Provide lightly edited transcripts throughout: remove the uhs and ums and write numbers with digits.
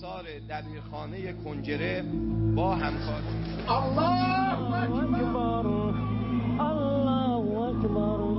ساختار دبیرخانه کنجره با همکاری الله اکبر الله اکبر.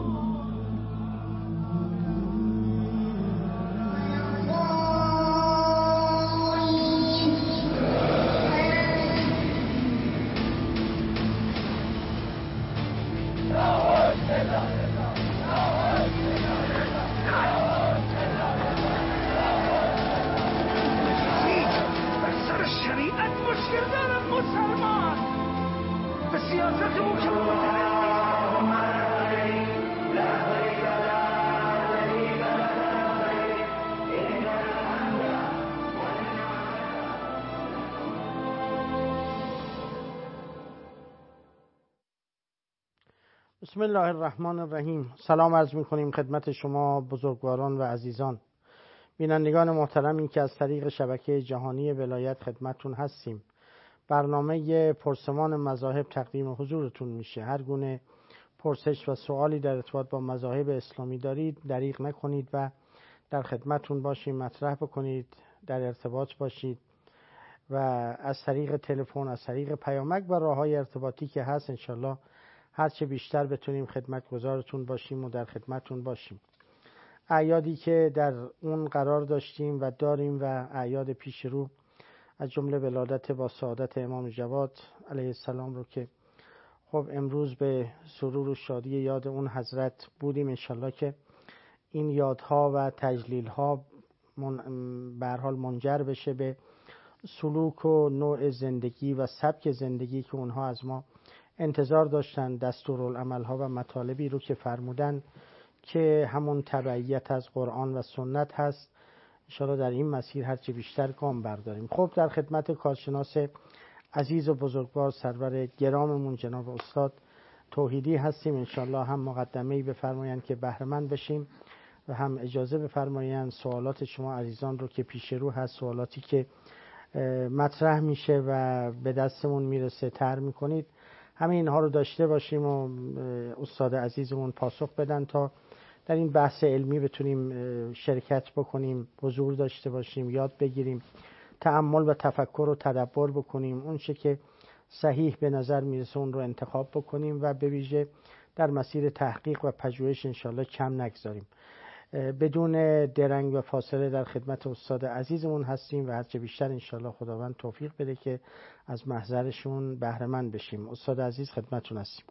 بسم الله الرحمن الرحیم. سلام عرض می‌کنیم خدمت شما بزرگواران و عزیزان بینندگان محترمی که از طریق شبکه جهانی ولایت خدمتتون هستیم. برنامه پرسمان مذاهب تقدیم حضورتون میشه. هر گونه پرسش و سوالی در ارتباط با مذاهب اسلامی دارید دریغ نکنید و در خدمتتون باشیم، مطرح بکنید، در ارتباط باشید و از طریق تلفن، از طریق پیامک و راه‌های ارتباطی که هست انشالله هرچه بیشتر بتونیم خدمتگزارتون باشیم و در خدمتتون باشیم. اعیادی که در اون قرار داشتیم و داریم و اعیاد پیش رو از جمله ولادت با سعادت امام جواد علیه السلام رو که خب امروز به سرور و شادی یاد اون حضرت بودیم، انشالله که این یادها و تجلیلها به هر حال منجر بشه به سلوک و نوع زندگی و سبک زندگی که اونها از ما انتظار داشتن، دستورالعمل‌ها و مطالبی رو که فرمودن که همون تبعیت از قرآن و سنت هست. انشاءالله در این مسیر هرچی بیشتر گام برداریم. خب در خدمت کارشناس عزیز و بزرگوار سرور گراممون جناب استاد توحیدی هستیم. انشاءالله هم مقدمه‌ای بفرمایند که بهره مند بشیم و هم اجازه بفرمایند سوالات شما عزیزان رو که پیش رو هست، سوالاتی که مطرح میشه و به دستمون میرسه طرح میکنید، همه اینها رو داشته باشیم و استاد عزیزمون پاسخ بدن تا در این بحث علمی بتونیم شرکت بکنیم، حضور داشته باشیم، یاد بگیریم، تأمل و تفکر و تدبر بکنیم، اون چه که صحیح به نظر میرسه اون رو انتخاب بکنیم و به ویژه در مسیر تحقیق و پژوهش انشالله کم نگذاریم. بدون درنگ و فاصله در خدمت استاد عزیزمون هستیم و هرچه بیشتر انشالله خداوند توفیق بده که از محضرشون بهره مند بشیم. استاد عزیز خدمتتون هستیم.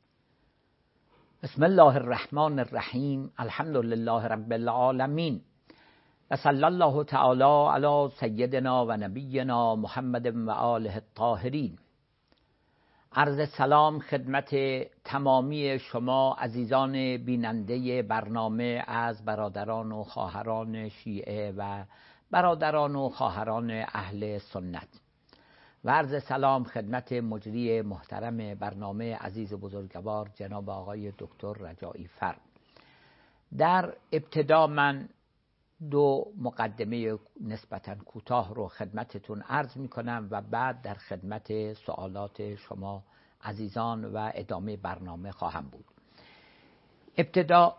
بسم الله الرحمن الرحیم. الحمد لله رب العالمین و صلی الله تعالی علی سیدنا و نبینا محمد و آله الطاهرین. عرض سلام خدمت تمامی شما عزیزان بیننده برنامه از برادران و خواهران شیعه و برادران و خواهران اهل سنت و عرض سلام خدمت مجری محترم برنامه عزیز و بزرگوار جناب آقای دکتر رجایی فر. در ابتدا من دو مقدمه نسبتاً کوتاه رو خدمتتون عرض می کنم و بعد در خدمت سوالات شما عزیزان و ادامه برنامه خواهم بود. ابتدا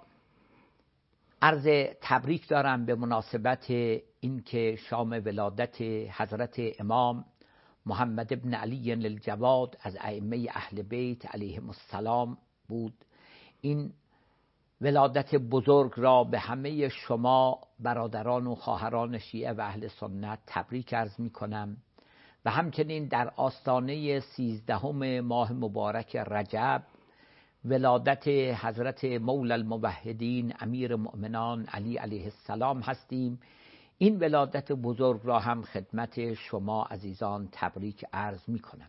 عرض تبریک دارم به مناسبت اینکه شام ولادت حضرت امام محمد ابن علی الجواد از ائمه اهل بیت علیهم السلام بود. این ولادت بزرگ را به همه شما برادران و خواهران شیعه و اهل سنت تبریک عرض می کنم و همچنین در آستانه 13 ماه مبارک رجب ولادت حضرت مولا الموحدین امیر مؤمنان علی علیه السلام هستیم. این ولادت بزرگ را هم خدمت شما عزیزان تبریک عرض می کنم.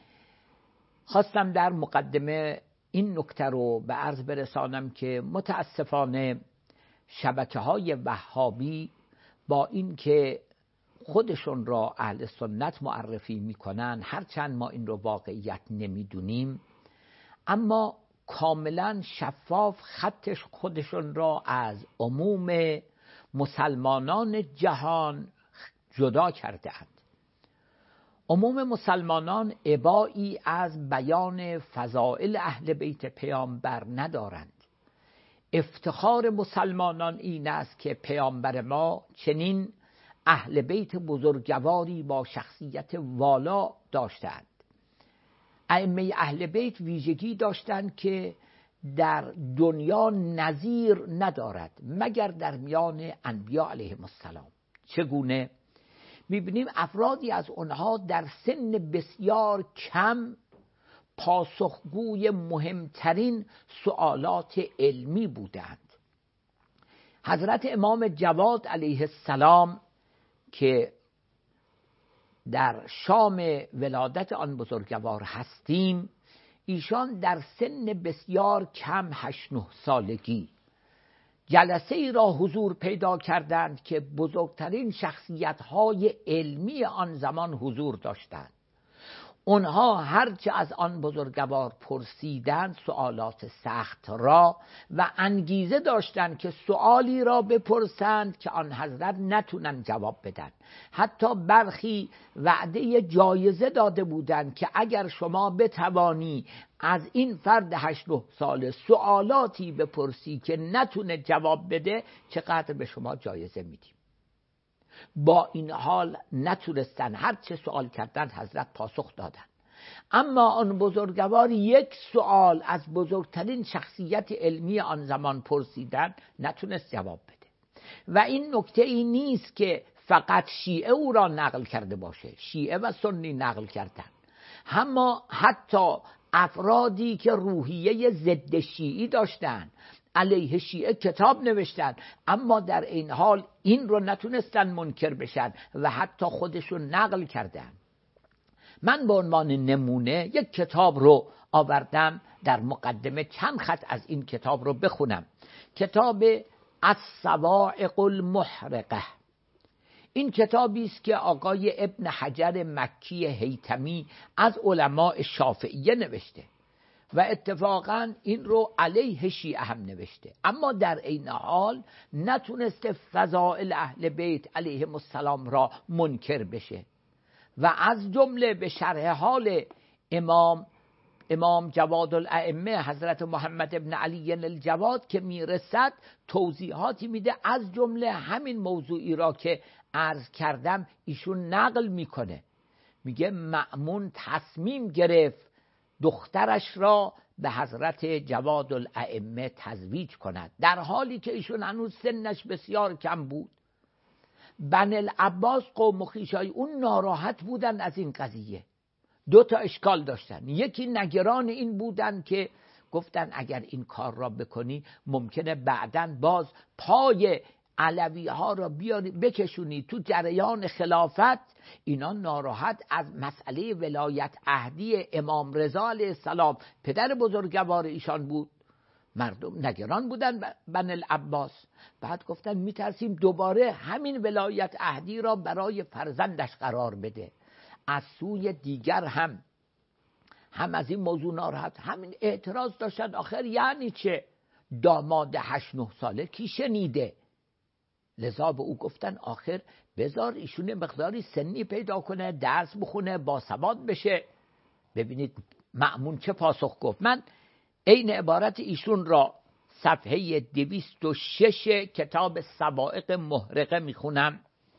خواستم در مقدمه این نکته رو به عرض برسانم که متاسفانه شبکه‌های وهابی با این که خودشون را اهل سنت معرفی میکنن، هرچند ما این رو واقعیت نمیدونیم، اما کاملا شفاف خطش خودشون را از عموم مسلمانان جهان جدا کرده اند. عموم مسلمانان ابایی از بیان فضائل اهل بیت پیامبر ندارند. افتخار مسلمانان این است که پیامبر ما چنین اهل بیت بزرگواری با شخصیت والا داشتند. ائمه اهل بیت ویژگی داشتند که در دنیا نظیر ندارد مگر در میان انبیاء علیهم السلام. چگونه؟ می‌بینیم افرادی از آنها در سن بسیار کم پاسخگوی مهمترین سوالات علمی بودند. حضرت امام جواد علیه السلام که در شام ولادت آن بزرگوار هستیم، ایشان در سن بسیار کم 8-9 سالگی جلسه ای را حضور پیدا کردند که بزرگترین شخصیت‌های علمی آن زمان حضور داشتند. اونها هرچه از آن بزرگوار پرسیدند سوالات سخت را و انگیزه داشتند که سوالی را بپرسند که آن حضرت نتونن جواب بدن. حتی برخی وعده جایزه داده بودند که اگر شما بتوانی از این فرد 8-9 ساله سوالاتی بپرسی که نتونه جواب بده چقدر به شما جایزه میدیم. با این حال نتونستن، هر چه سوال کردند حضرت پاسخ دادند. اما آن بزرگوار یک سوال از بزرگترین شخصیت علمی آن زمان پرسیدن نتونست جواب بده. و این نکته ای نیست که فقط شیعه او را نقل کرده باشه، شیعه و سنی نقل کردن، اما حتی افرادی که روحیه ضد شیعی داشتند علیه شیعه کتاب نوشتن، اما در این حال این رو نتونستن منکر بشن و حتی خودشون نقل کردن. من به عنوان نمونه یک کتاب رو آوردم، در مقدمه چند خط از این کتاب رو بخونم. کتاب الصواعق المحرقه. این کتابی است که آقای ابن حجر مکی هیتمی از علماء شافعیه نوشته و اتفاقا این رو علیه شیعه هم نوشته، اما در این حال نتونسته فضائل اهل بیت علیهم السلام را منکر بشه و از جمله به شرح حال امام جواد الائمه حضرت محمد ابن علی الجواد که میرسد توضیحاتی میده، از جمله همین موضوعی را که عرض کردم ایشون نقل میکنه. میگه مأمون تصمیم گرفت دخترش را به حضرت جواد الائمه تزویج کند، در حالی که ایشون هنوز سنش بسیار کم بود. بنی العباس قوم و خویشای اون ناراحت بودن از این قضیه. 2 اشکال داشتن. یکی نگران این بودن که گفتن اگر این کار را بکنی ممکنه بعداً باز پای علوی ها را بیاری بکشونی تو جریان خلافت. اینا ناراحت از مسئله ولایت عهدی امام رضا علیه السلام پدر بزرگوار ایشان بود. مردم نگران بودن بنی العباس. بعد گفتن میترسیم دوباره همین ولایت عهدی را برای فرزندش قرار بده. از سوی دیگر هم از این موضوع ناراحت، همین اعتراض داشتن. آخر یعنی چه؟ داماد 8-9 ساله کی شنیده؟ لذا به او گفتن آخر بذار ایشون مقداری سنی پیدا کنه، درس بخونه، باسواد بشه. ببینید مأمون چه پاسخ گفت. من عین عبارت ایشون را صفحه 206 کتاب صواعق محرقه میخونم.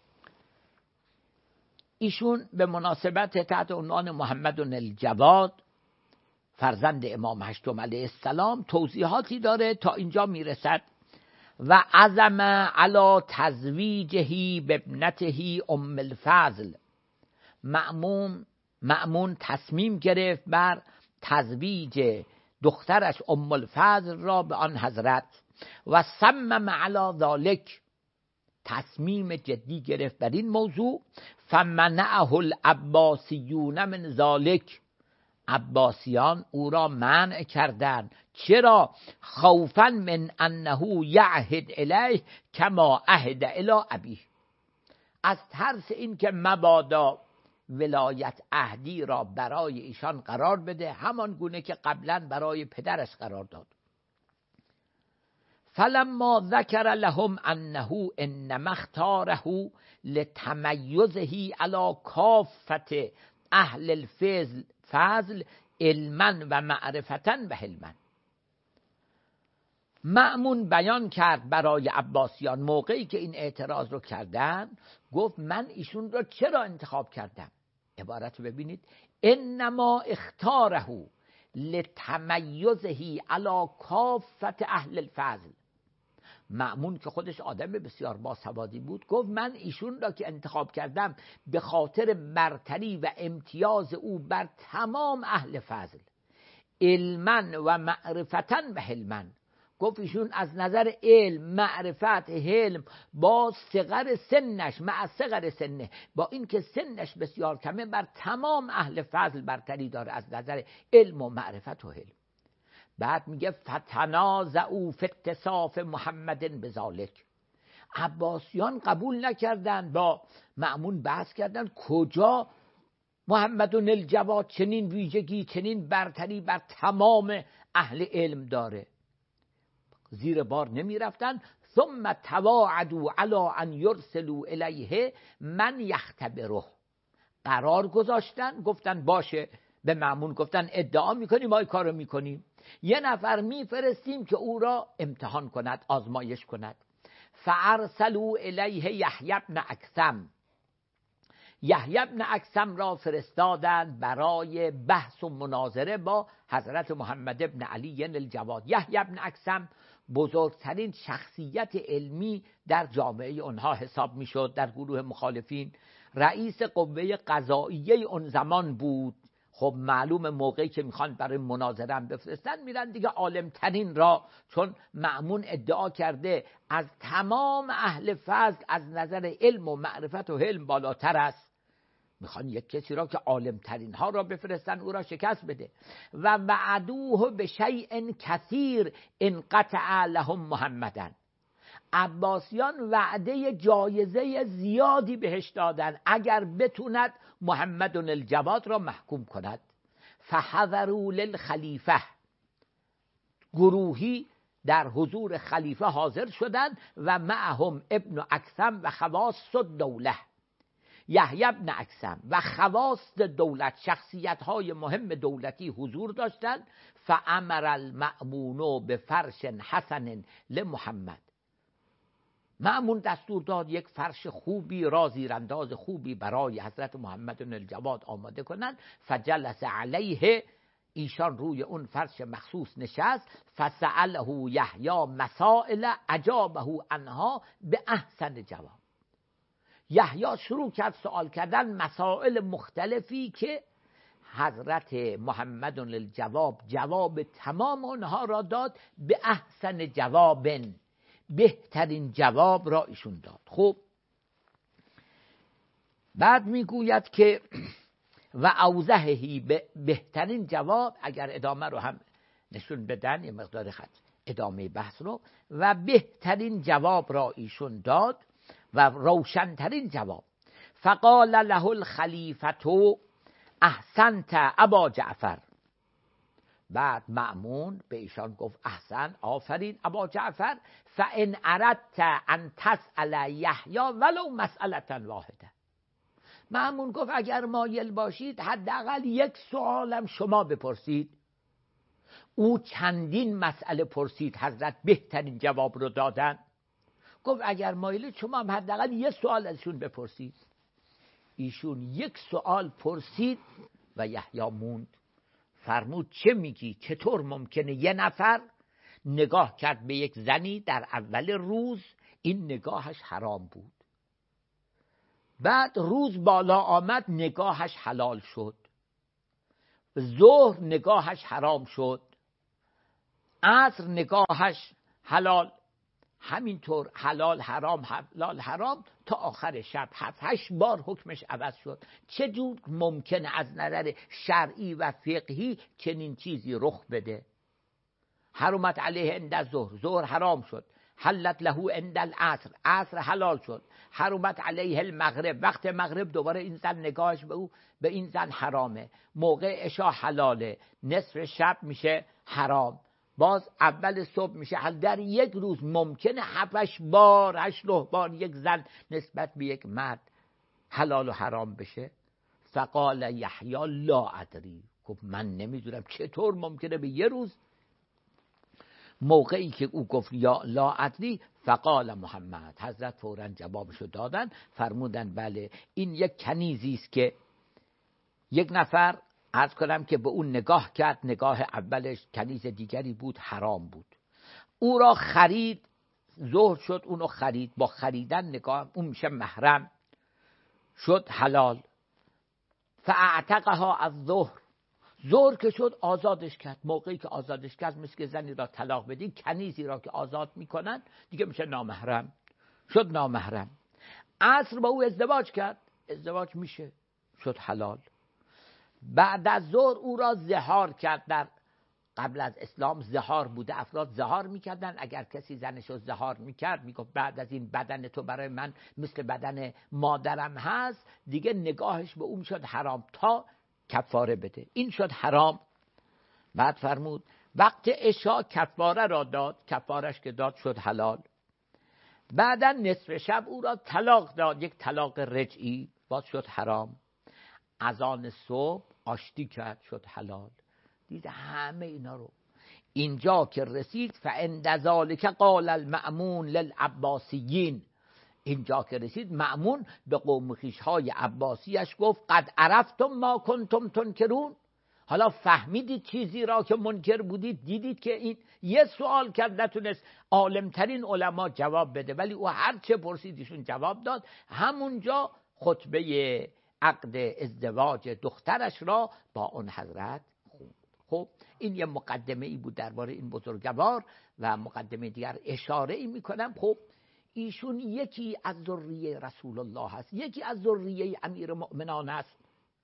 ایشون به مناسبت تحت عنوان محمد الجواد فرزند امام هشتم علیه السلام توضیحاتی داره تا اینجا میرسد. و عزم علی تزویجه بابنته ام الفضل. مأمون تصمیم گرفت بر تزویج دخترش ام الفضل را به آن حضرت. و صمم علی ذلک، تصمیم جدی گرفت بر این موضوع. فمنعه العباسیون من ذلک، عباسیان او را منع کردند. چرا؟ خوفا من انه یعهد الیه کما عهد الی ابیه، از ترس این که مبادا ولایت عهدی را برای ایشان قرار بده همان گونه که قبلا برای پدرش قرار داد. فلما ذکر لهم انه انما اختاره لتمیزه علی کافة اهل الفضل علما و معرفتا و حلما. مأمون بیان کرد برای عباسیان موقعی که این اعتراض رو کردن، گفت من ایشون رو چرا انتخاب کردم؟ عبارت رو ببینید: انما اختاره لتمیزه علی کافت اهل الفضل. مأمون که خودش آدم بسیار باسوادی بود، گفت من ایشون را که انتخاب کردم به خاطر برتری و امتیاز او بر تمام اهل فضل، علما و معرفتا و حلما. گفت ایشون از نظر علم، معرفت، حلم، با صغر سنش، مع صغر سنه، با اینکه سنش بسیار کمه، بر تمام اهل فضل برتری داره از نظر علم و معرفت و حلم. بعد میگه فتنازعوا فی اتصاف محمد بذالک. عباسیان قبول نکردن، با مأمون بحث کردن کجا محمد الجواد چنین ویژگی، چنین برتری بر تمام اهل علم داره. زیر بار نمی رفتن. ثم تواعدوا علی ان یرسلوا الیه من یختبره. قرار گذاشتن، گفتن باشه، به مأمون گفتن ادعا میکنیم ما این کارو میکنیم، یه نفر میفرستیم که او را امتحان کند، آزمایش کند. فارسلوا الیه یحیی بن اکثم. یحیی بن اکثم را فرستادند برای بحث و مناظره با حضرت محمد ابن علی الجواد. یحیی بن اکثم بزرگترین شخصیت علمی در جامعه آنها حساب میشد، در گروه مخالفین. رئیس قوه قضاییه اون زمان بود. خب معلوم موقعی که میخوان برای مناظره بفرستن، میرن دیگه عالمترین را، چون مأمون ادعا کرده از تمام اهل فضل از نظر علم و معرفت و حلم بالاتر است، میخوان یک کسی را که عالمترین ها را بفرستن او را شکست بده. و وعدوه به شیء کثیر انقطع لهم محمدن. عباسیان وعده جایزه زیادی بهش دادن اگر بتوند محمد الجواد را محکوم کند. فحضروا للخلیفه. گروهی در حضور خلیفه حاضر شدند و معهم ابن اکثم و خواص الدوله. یحیی بن اکثم و خواص دولت، شخصیت‌های مهم دولتی حضور داشتند. فامر المأمون بفرش حسن لمحمد. مأمون دستور داد یک فرش خوبی، رازیرانداز خوبی برای حضرت محمد الجواد آماده کنند. فجلس علیه. ایشان روی اون فرش مخصوص نشست. فسأله یحیی مسائل اجابه عنها به احسن جواب. یحیی شروع کرد سوال کردن مسائل مختلفی که حضرت محمد الجواد جواب تمام آنها را داد. به احسن جوابن، بهترین جواب را ایشون داد. خب بعد میگوید که و اوضحهی، به بهترین جواب، اگر ادامه رو هم نشون بدن یه مقدار خط ادامه بحث رو، و بهترین جواب را ایشون داد و روشنترین جواب. فقال له الخلیفة احسنت ابا جعفر. بعد مأمون به ایشان گفت احسن، آفرین ابا جعفر. فان اردت ان تسأل یحیی ولو مسئلة واحده. مأمون گفت اگر مایل باشید حداقل یک سوالم شما بپرسید. او چندین مسئله پرسید، حضرت بهترین جواب رو دادن. گفت اگر مایلید شما هم حداقل یک سوال ازشون بپرسید. ایشون یک سوال پرسید و یحیی موند. فرمود چه میگی؟ چطور ممکنه یه نفر نگاه کرد به یک زنی در اول روز، این نگاهش حرام بود، بعد روز بالا آمد نگاهش حلال شد، ظهر نگاهش حرام شد، عصر نگاهش حلال، همینطور حلال حرام حلال حرام تا آخر شب 7-8 بار حکمش عوض شد. چجور ممکنه از نظر شرعی و فقهی چنین چیزی رخ بده؟ حرمت علیه عند الظهر، ظهر حرام شد. حلت له عند العصر، عصر حلال شد. حرمت علیه المغرب، وقت مغرب دوباره این زن نگاهش به این زن حرامه. موقع عشا حلاله، نصف شب میشه حرام، باز اول صبح میشه حل. در یک روز ممکنه 7-8 بار 8-9 بار یک زن نسبت به یک مرد حلال و حرام بشه. فقال یحیی لا ادری. خب من نمیدونم چطور ممکنه به یه روز موقعی که او گفت یا لا ادری فقال محمد، حضرت فوراً جوابشو دادن، فرمودن بله این یک کنیزی است که یک نفر عرض کنم که به اون نگاه کرد، نگاه اولش کنیز دیگری بود، حرام بود، او را خرید، ظهر شد اونو خرید، با خریدن نگاه اون میشه محرم، شد حلال. فاعتقها از ظهر که شد آزادش کرد. موقعی که آزادش کرد مثل که زنی را طلاق بدی، کنیزی را که آزاد میکنن دیگه میشه نامحرم، شد نامحرم. عصر با او ازدواج کرد، ازدواج میشه، شد حلال. بعد از ظهر او را زهار کرد. در قبل از اسلام زهار بوده، افراد زهار میکردن. اگر کسی زنش رو زهار میکرد میگفت بعد از این بدن تو برای من مثل بدن مادرم هست، دیگه نگاهش به اون میشد حرام تا کفاره بده، این شد حرام. بعد فرمود وقت عشا کفاره را داد، کفارش که داد شد حلال. بعدا نصف شب او را طلاق داد، یک طلاق رجعی، باز شد حرام. اذان صبح آشتی کرد، شد حلال. دید همه اینا رو. اینجا که رسید فعند ذالک قال المأمون للعباسیین، اینجا که رسید مأمون به قوم خویش‌های عباسیش گفت قد عرفتم ما کنتم تنکرون، حالا فهمیدید چیزی را که منکر بودید، دیدید که این یه سوال کرد نتونست عالمترین علما جواب بده، ولی او هر چه پرسیدشون جواب داد. همونجا خطبه عقد ازدواج دخترش را با اون حضرت خوند. خب این یه مقدمه ای بود درباره این بزرگوار و مقدمه دیگر اشاره ای میکنم. خب ایشون یکی از ذریه رسول الله هست، یکی از ذریه امیر مؤمنان است.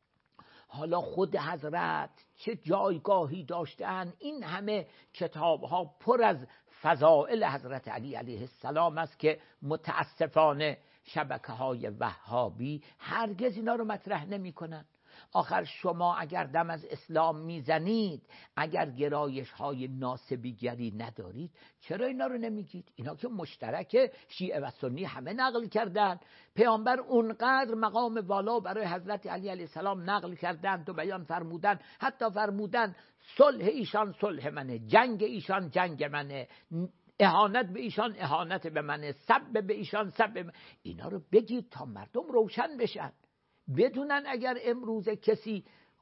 حالا خود حضرت چه جایگاهی داشتن، این همه کتاب ها پر از فضائل حضرت علی علیه السلام است که متاسفانه شبکه های وهابی هرگز اینا رو مطرح نمی کنن. آخر شما اگر دم از اسلام میزنید، اگر گرایش های ناسبیگری ندارید، چرا اینا رو نمیگید؟ اینا که مشترک شیعه و سنی همه نقل کردن. پیامبر اونقدر مقام والا برای حضرت علی علیه السلام نقل کردن و بیان فرمودن، حتی فرمودن صلح ایشان صلح منه، جنگ ایشان جنگ منه، اهانت به ایشان اهانت به منه، سب به ایشان سب به من. اینا رو بگید تا مردم روشن بشن، بدونن اگر امروز کسی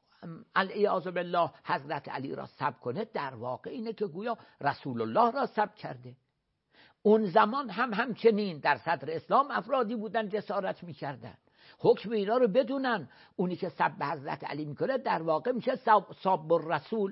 العیاذ بالله حضرت علی را سب کنه، در واقع اینه که گویا رسول الله را سب کرده. اون زمان هم همچنین در صدر اسلام افرادی بودن جسارت میکردن. حکم اینا رو بدونن، اونی که سب به حضرت علی میکنه در واقع میشه ساب الرسول.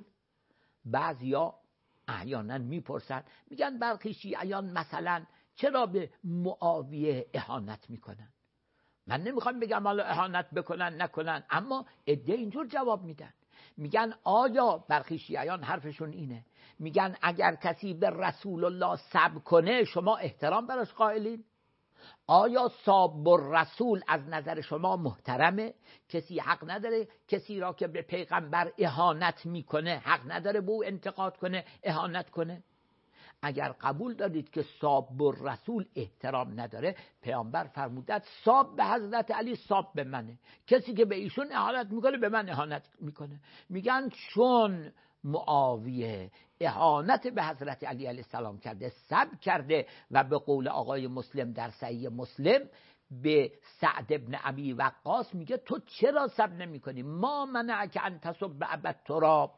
بعضیا احیانا میپرسن، میگن برخی شیعیان مثلا چرا به معاویه اهانت میکنن؟ من نمیخوام بگم حالا اهانت بکنن نکنن، اما عده اینجور جواب میدن، میگن آیا برخی شیعیان حرفشون اینه، میگن اگر کسی به رسول الله سب کنه شما احترام براش قائلین؟ آیا ساب الرسول از نظر شما محترمه؟ کسی حق نداره کسی را که به پیغمبر اهانت میکنه حق نداره به او انتقاد کنه، اهانت کنه؟ اگر قبول دارید که ساب الرسول احترام نداره، پیامبر فرمودند ساب به حضرت علی ساب به منه، کسی که به ایشون اهانت میکنه به من اهانت میکنه. میگن چون معاویه اهانت به حضرت علی علیه السلام کرده، سب کرده، و به قول آقای مسلم در صحیح مسلم به سعد ابن ابی وقاص میگه تو چرا سب نمی کنی؟ ما منعک ان تسب ابا التراب.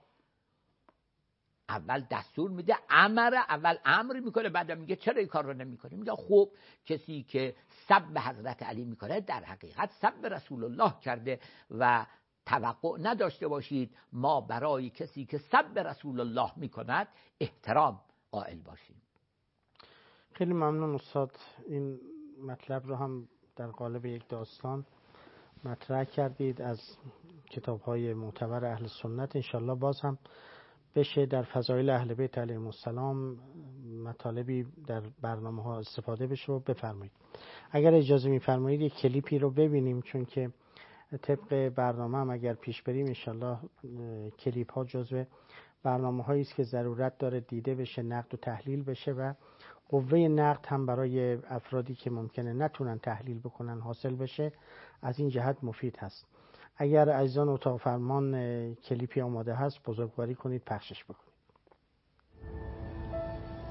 اول دستور میده، اول امر میکنه، بعد میگه چرا این کار رو نمیکنی؟ میگه خب کسی که سب به حضرت علی میکنه در حقیقت سب به رسول الله کرده و توقع نداشته باشید ما برای کسی که سب به رسول الله میکند احترام قائل باشیم. خیلی ممنون استاد، این مطلب رو هم در قالب یک داستان مطرح کردید از کتاب‌های معتبر اهل سنت. انشالله باز هم بشه در فضایل اهل بیت علیهم السلام مطالبی در برنامه ها استفاده بشه و بفرمایید. اگر اجازه میفرمایید یک کلیپی رو ببینیم، چون که طبق برنامه هم اگر پیش بریم انشالله کلیپ ها جزو برنامه هایی است که ضرورت داره دیده بشه، نقد و تحلیل بشه و قوه نقد هم برای افرادی که ممکنه نتونن تحلیل بکنن حاصل بشه. از این جهت مفید هست. اگر عزیزان اتاق فرمان کلیپی آماده هست بزرگواری کنید پخشش بکنید.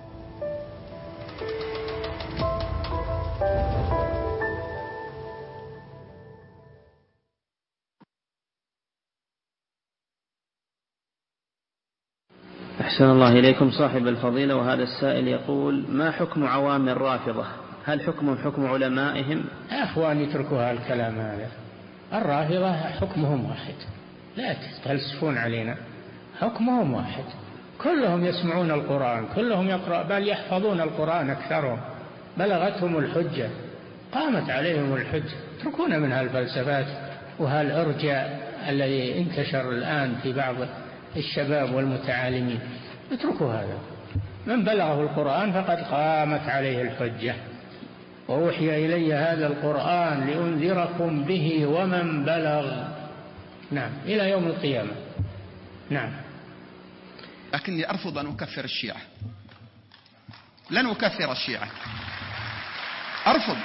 أحسن الله إليكم صاحب الفضيلة. وهذا السائل يقول: ما حكم عوام الرافضة؟ هل حكمهم حكم علمائهم؟ يا أخوان اتركوا هالكلام هذا. الرافضة حكمهم واحد، لا تفلسفون علينا، حكمهم واحد، كلهم يسمعون القرآن، كلهم يقرأ، بل يحفظون القرآن أكثرهم، بلغتهم الحجة، قامت عليهم الحجة. اتركونا من هالفلسفات وهالإرجاء الذي انتشر الآن في بعض الشباب والمتعالمين. اتركوا هذا. من بلغه القرآن فقد قامت عليه الحجة. وأوحي إلي هذا القرآن لأنذركم به ومن بلغ. نعم، إلى يوم القيامة. نعم. لكني أرفض أن أكفر الشيعة. لن أكفر الشيعة، أرفض.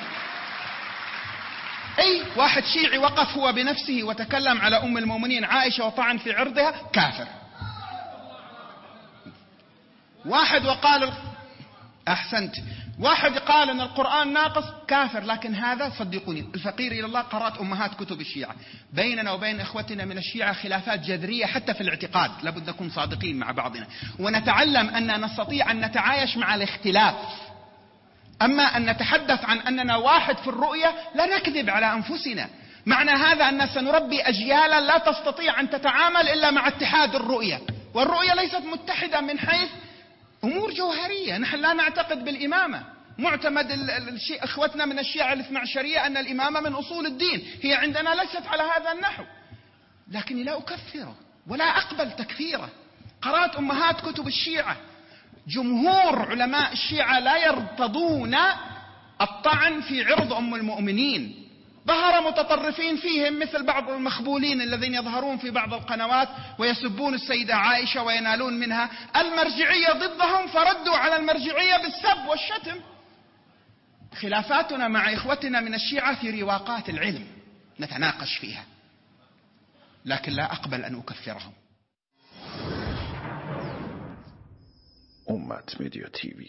أي واحد شيعي وقف هو بنفسه وتكلم على أم المؤمنين عائشة وطعن في عرضها، كافر. واحد وقال أحسنت، واحد قال أن القرآن ناقص، كافر. لكن هذا صدقوني الفقير إلى الله قرأت أمهات كتب الشيعة. بيننا وبين إخوتنا من الشيعة خلافات جذرية حتى في الاعتقاد، لابد نكون صادقين مع بعضنا ونتعلم أن نستطيع أن نتعايش مع الاختلاف. أما أن نتحدث عن أننا واحد في الرؤية، لا نكذب على أنفسنا. معنى هذا أن سنربي أجيالا لا تستطيع أن تتعامل إلا مع اتحاد الرؤية، والرؤية ليست متحدة من حيث أمور جوهرية. نحن لا نعتقد بالإمامة. معتمد إخوتنا من الشيعة الاثنى عشرية أن الإمامة من أصول الدين، هي عندنا ليست على هذا النحو. لكني لا أكفره ولا أقبل تكفيره. قرأت أمهات كتب الشيعة، جمهور علماء الشيعة لا يرتضون الطعن في عرض أم المؤمنين. ظهر متطرفين فيهم مثل بعض المخبولين الذين يظهرون في بعض القنوات ويسبون السيدة عائشة وينالون منها. المرجعية ضدهم فردوا على المرجعية بالسب والشتم. خلافاتنا مع إخوتنا من الشيعة في رواقات العلم نتناقش فيها، لكن لا أقبل أن أكفرهم. امت مدیا تیوی.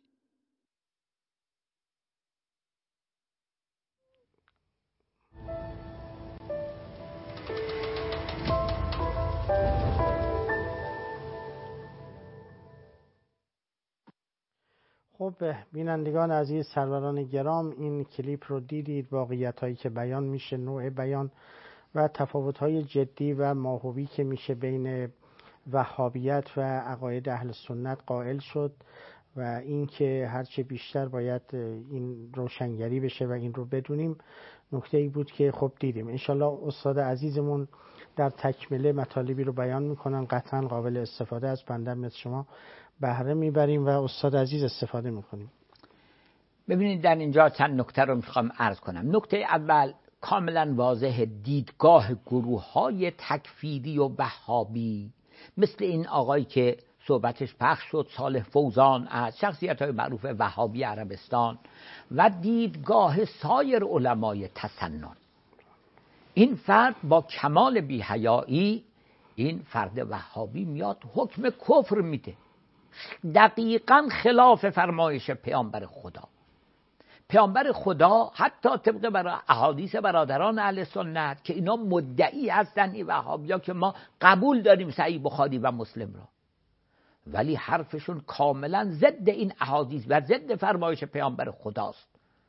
خب بینندگان عزیز، سروران گرام، این کلیپ رو دیدید. واقعیت هایی که بیان میشه، نوع بیان و تفاوت های جدی و ماهوی که میشه بین وهابیت و عقاید اهل سنت قائل شد و اینکه هرچه بیشتر باید این روشنگری بشه و این رو بدونیم. نکته ای بود که خب دیدیم. انشالله استاد عزیزمون در تکمله مطالبی رو بیان میکنن، قطعا قابل استفاده از بنده مثل شما بهره میبریم و استاد عزیز استفاده میکنیم. ببینید در اینجا چند نکته رو میخوام عرض کنم. نکته اول، کاملا واضح دیدگاه گروه های تکفیری و وهابی مثل این آقایی که صحبتش پخش شد، صالح فوزان، از شخصیت های معروف وهابی عربستان، و دیدگاه سایر علمای تسنن. این فرد با کمال بی‌حیایی، این فرد وهابی میاد حکم کفر میده، دقیقاً خلاف فرمایش پیامبر خدا. پیامبر خدا حتی طبق برای احادیث برادران اهل سنت که اینا مدعی هستن، این وهابیا، که ما قبول داریم صحیح بخاری و مسلم را، ولی حرفشون کاملا ضد این احادیث و ضد فرمایش پیامبر خداست.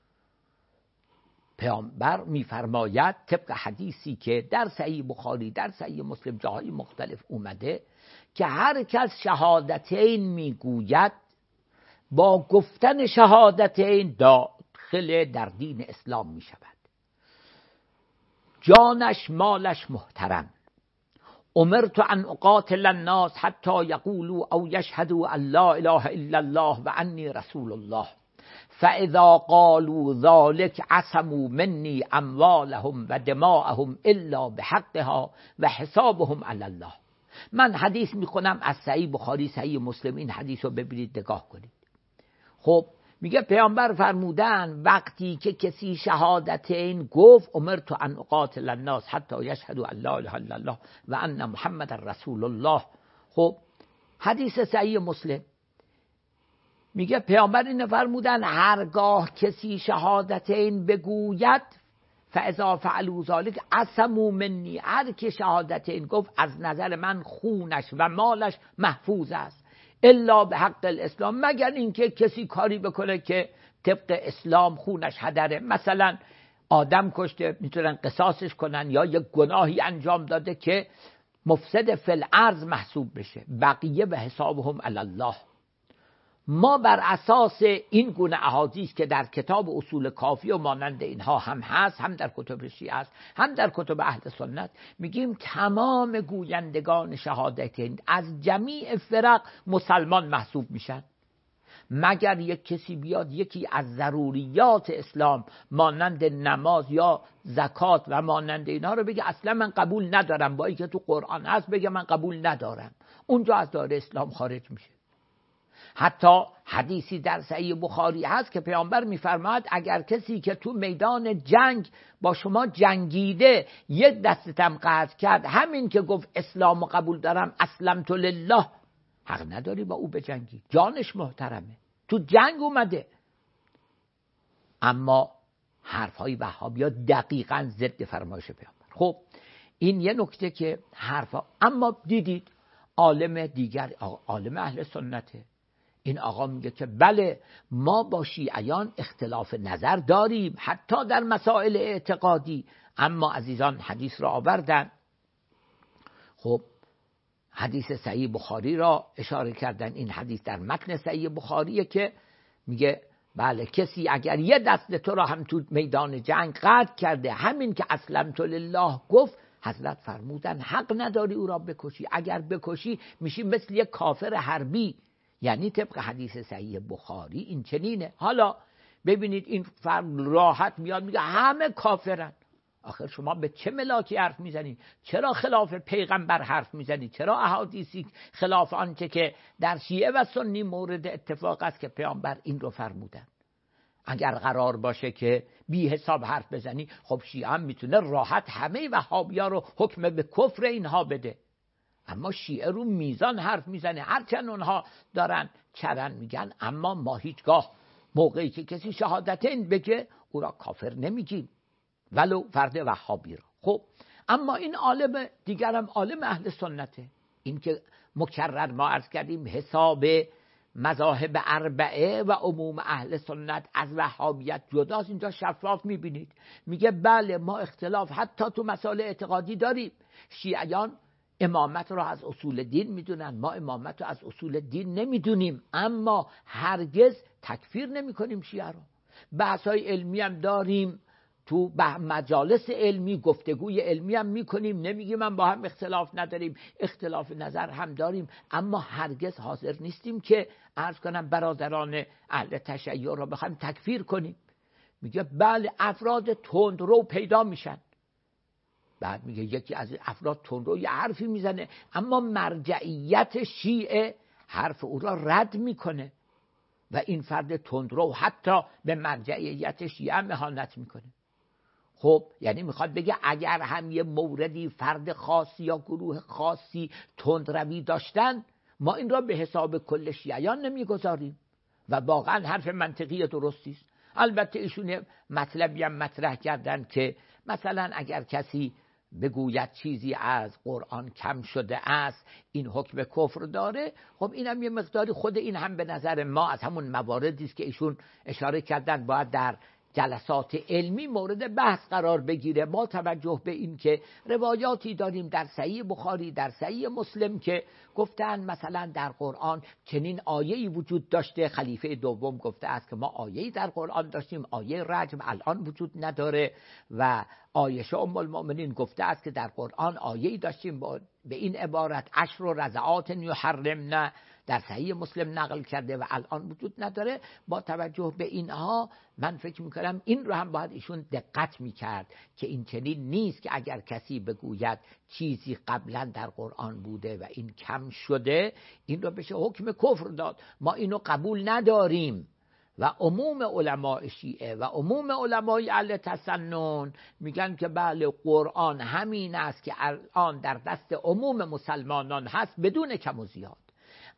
پیامبر میفرماید طبق حدیثی که در صحیح بخاری، در صحیح مسلم، جاهای مختلف اومده، که هر کس شهادتین میگوید با گفتن شهادتین داخل در دین اسلام می شود. جانش مالش محترم. امرت ان اقاتل الناس حتی یقولوا او یشهدوا ان لا اله الا الله و انی رسول الله فاذا قالوا ذلك عصموا مني اموالهم و دماءهم الا بحقها و حسابهم علی الله. من حدیث میکنم از صحیح بخاری، صحیح مسلم، این حدیث رو ببینید، نگاه کنید. خب میگه پیامبر فرمودن وقتی که کسی شهادتین گفت، امرت ان اقاتل الناس حتی یشهدوا ان لا اله الا الله و ان محمد رسول الله. خب حدیث صحیح مسلم میگه پیامبر این فرمودن هرگاه کسی شهادتین بگوید، فاذا فعلوا ذلك عصموا منی، هر که شهادتین گفت از نظر من خونش و مالش محفوظ است. الا به حق الاسلام، مگر اینکه کسی کاری بکنه که طبق اسلام خونش هدره، مثلا آدم کشته میتونن قصاصش کنن، یا یک گناهی انجام داده که مفسد فی الارض محسوب بشه، بقیه به حسابهم علی الله. ما بر اساس این گونه احادیث که در کتاب اصول کافی و مانند اینها هم هست، هم در کتب شیعه است، هم در کتب اهل سنت، میگیم تمام گویندگان شهادتین از جمیع فرق مسلمان محسوب میشن، مگر یک کسی بیاد یکی از ضروریات اسلام مانند نماز یا زکات و مانند اینها رو بگه اصلا من قبول ندارم، با اینکه تو قرآن هست بگه من قبول ندارم، اونجا از دایره اسلام خارج میشه. حتی حدیثی در صحیح بخاری هست که پیامبر میفرماید اگر کسی که تو میدان جنگ با شما جنگیده یک دستتم قطع کرد، همین که گفت اسلام قبول دارم اسلمت لله، حق نداری با او بجنگی، جانش محترمه، تو جنگ اومده. اما حرفهای وهابی‌ها دقیقاً ضد فرمایش پیامبر. خب این یه نکته که حرفا. اما دیدید عالم دیگر، عالم اهل سنته، این آقا میگه که بله ما با شیعیان اختلاف نظر داریم حتی در مسائل اعتقادی، اما عزیزان حدیث را آوردن. خب حدیث صحیح بخاری را اشاره کردن، این حدیث در متن صحیح بخاریه که میگه بله کسی اگر یه دست تو را هم تو میدان جنگ قطع کرده، همین که اسلمت لله گفت، حضرت فرمودن حق نداری او را بکشی، اگر بکشی میشی مثل یک کافر حربی. یعنی طبق حدیث صحیح بخاری این چنینه. حالا ببینید این فرد راحت میاد میگه همه کافرن. آخر شما به چه ملاکی حرف میزنید؟ چرا خلاف پیغمبر حرف میزنید؟ چرا احادیثی خلاف آنچه که در شیعه و سنی مورد اتفاق است که پیامبر این رو فرمودن؟ اگر قرار باشه که بی حساب حرف بزنی، خب شیعه هم میتونه راحت همه وهابیا رو حکم به کفر اینها بده، اما شیعه رو میزان حرف میزنه، هرچند اونها دارن چرن میگن، اما ما هیچگاه موقعی که کسی شهادتین بگه او را کافر نمیگیم، ولو فرد وهابی را. خب اما این عالم دیگرم عالم اهل سنته، این که مکرر ما عرض کردیم حساب مذاهب اربعه و عموم اهل سنت از وهابیت جداست، اینجا شفاف میبینید میگه بله ما اختلاف حتی تو مسائل اعتقادی داریم. شیعیان امامت را از اصول دین میدونن، ما امامت را از اصول دین نمیدونیم، اما هرگز تکفیر نمی کنیم شیعه را. بحث‌های علمی هم داریم، تو مجالس علمی گفتگوی علمی هم میکنیم، نمیگیم من با هم اختلاف نداریم، اختلاف نظر هم داریم، اما هرگز حاضر نیستیم که عرض کنم برادران اهل تشیع را بخوایم تکفیر کنیم. میگه بله افراد تندرو پیدا میشن، بعد میگه یکی از افراد تندرو یه حرفی میزنه، اما مرجعیت شیعه حرف او را رد میکنه و این فرد تندرو حتی به مرجعیت شیعه اهانت میکنه. خب یعنی میخواد بگه اگر هم یه موردی فرد خاصی یا گروه خاصی تندروی داشتن، ما این را به حساب کل شیعیان نمیگذاریم و واقعا حرف منطقی درستی است. البته ایشون مطلبی هم مطرح کردن که مثلا اگر کسی بگوید چیزی از قرآن کم شده است این حکم کفر داره، خب اینم یه مقداری خود این هم به نظر ما از همون مواردی است که ایشون اشاره کردن باید در جلسات علمی مورد بحث قرار بگیره، با توجه به این که روایاتی داریم در صحیح بخاری در صحیح مسلم که گفتن مثلا در قرآن چنین آیه‌ای وجود داشته، خلیفه دوم گفته است که ما آیه‌ای در قرآن داشتیم، آیه رجم الان وجود نداره، و عایشه ام المؤمنین گفته است که در قرآن آیه‌ای داشتیم به این عبارت عشر رضعات یحرمن، در صحیح مسلم نقل کرده و الان وجود نداره. با توجه به اینها من فکر میکنم این رو هم باید ایشون دقت میکرد که این چنین نیست که اگر کسی بگوید چیزی قبلا در قرآن بوده و این کم شده این رو بشه حکم کفر داد. ما اینو قبول نداریم و عموم علماء شیعه و عموم علمای اهل تسنن میگن که بله قرآن همین است که الان در دست عموم مسلمانان هست بدون کم و زیاد.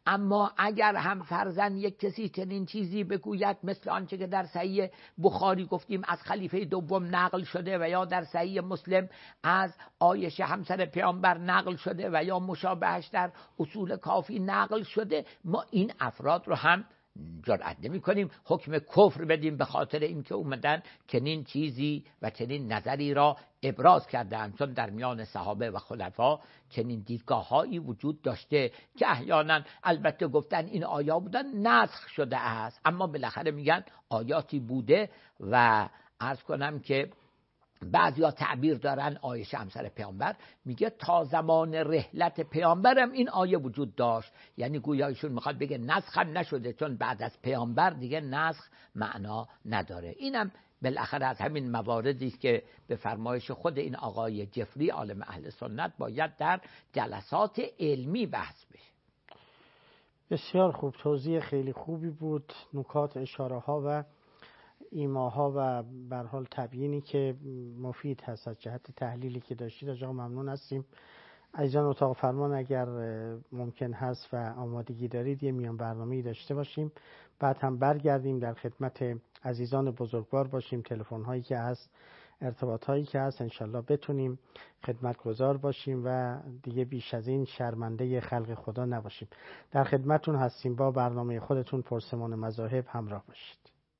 اما اگر هم فرضاً یک کسی چنین چیزی بگوید مثل آنچه که در صحیح بخاری گفتیم از خلیفه دوم نقل شده و یا در صحیح مسلم از عایشه همسر پیامبر نقل شده و یا مشابهش در اصول کافی نقل شده، ما این افراد رو هم جرأت نمی کنیم حکم کفر بدیم به خاطر اینکه اومدن چنین چیزی و چنین نظری را ابراز کردند، چون در میان صحابه و خلفا چنین دیدگاه‌هایی وجود داشته که احیانا البته گفتن این آیات بودن نسخ شده است، اما بالاخره میگن آیاتی بوده و عرض کنم که بعضیا تعبیر دارن عایشه همسر پیامبر میگه تا زمان رحلت پیامبرم این آیه وجود داشت، یعنی گویا ایشون میخواد بگه نسخ هم نشده، چون بعد از پیامبر دیگه نسخ معنا نداره. اینم بالاخره از همین مواردی است که به فرمایش خود این آقای جفری عالم اهل سنت باید در جلسات علمی بحث بشه. بسیار خوب، توضیح خیلی خوبی بود، نکات، اشاره ها و ایماها و به هر حال تبیینی که مفید هست از جهت تحلیلی که داشتید. از آقا ممنون هستیم. عزیزان اتاق فرمان اگر ممکن هست و آمادگی دارید یه میان برنامه‌ای داشته باشیم، بعد هم برگردیم در خدمت عزیزان بزرگوار باشیم، تلفن هایی که هست، ارتباط هایی که هست، انشالله بتونیم خدمتگزار باشیم و دیگه بیش از این شرمنده خلق خدا نباشیم. در خدمتون هستیم، با برنامه خودتون پرسمان مذاهب همراه باشید.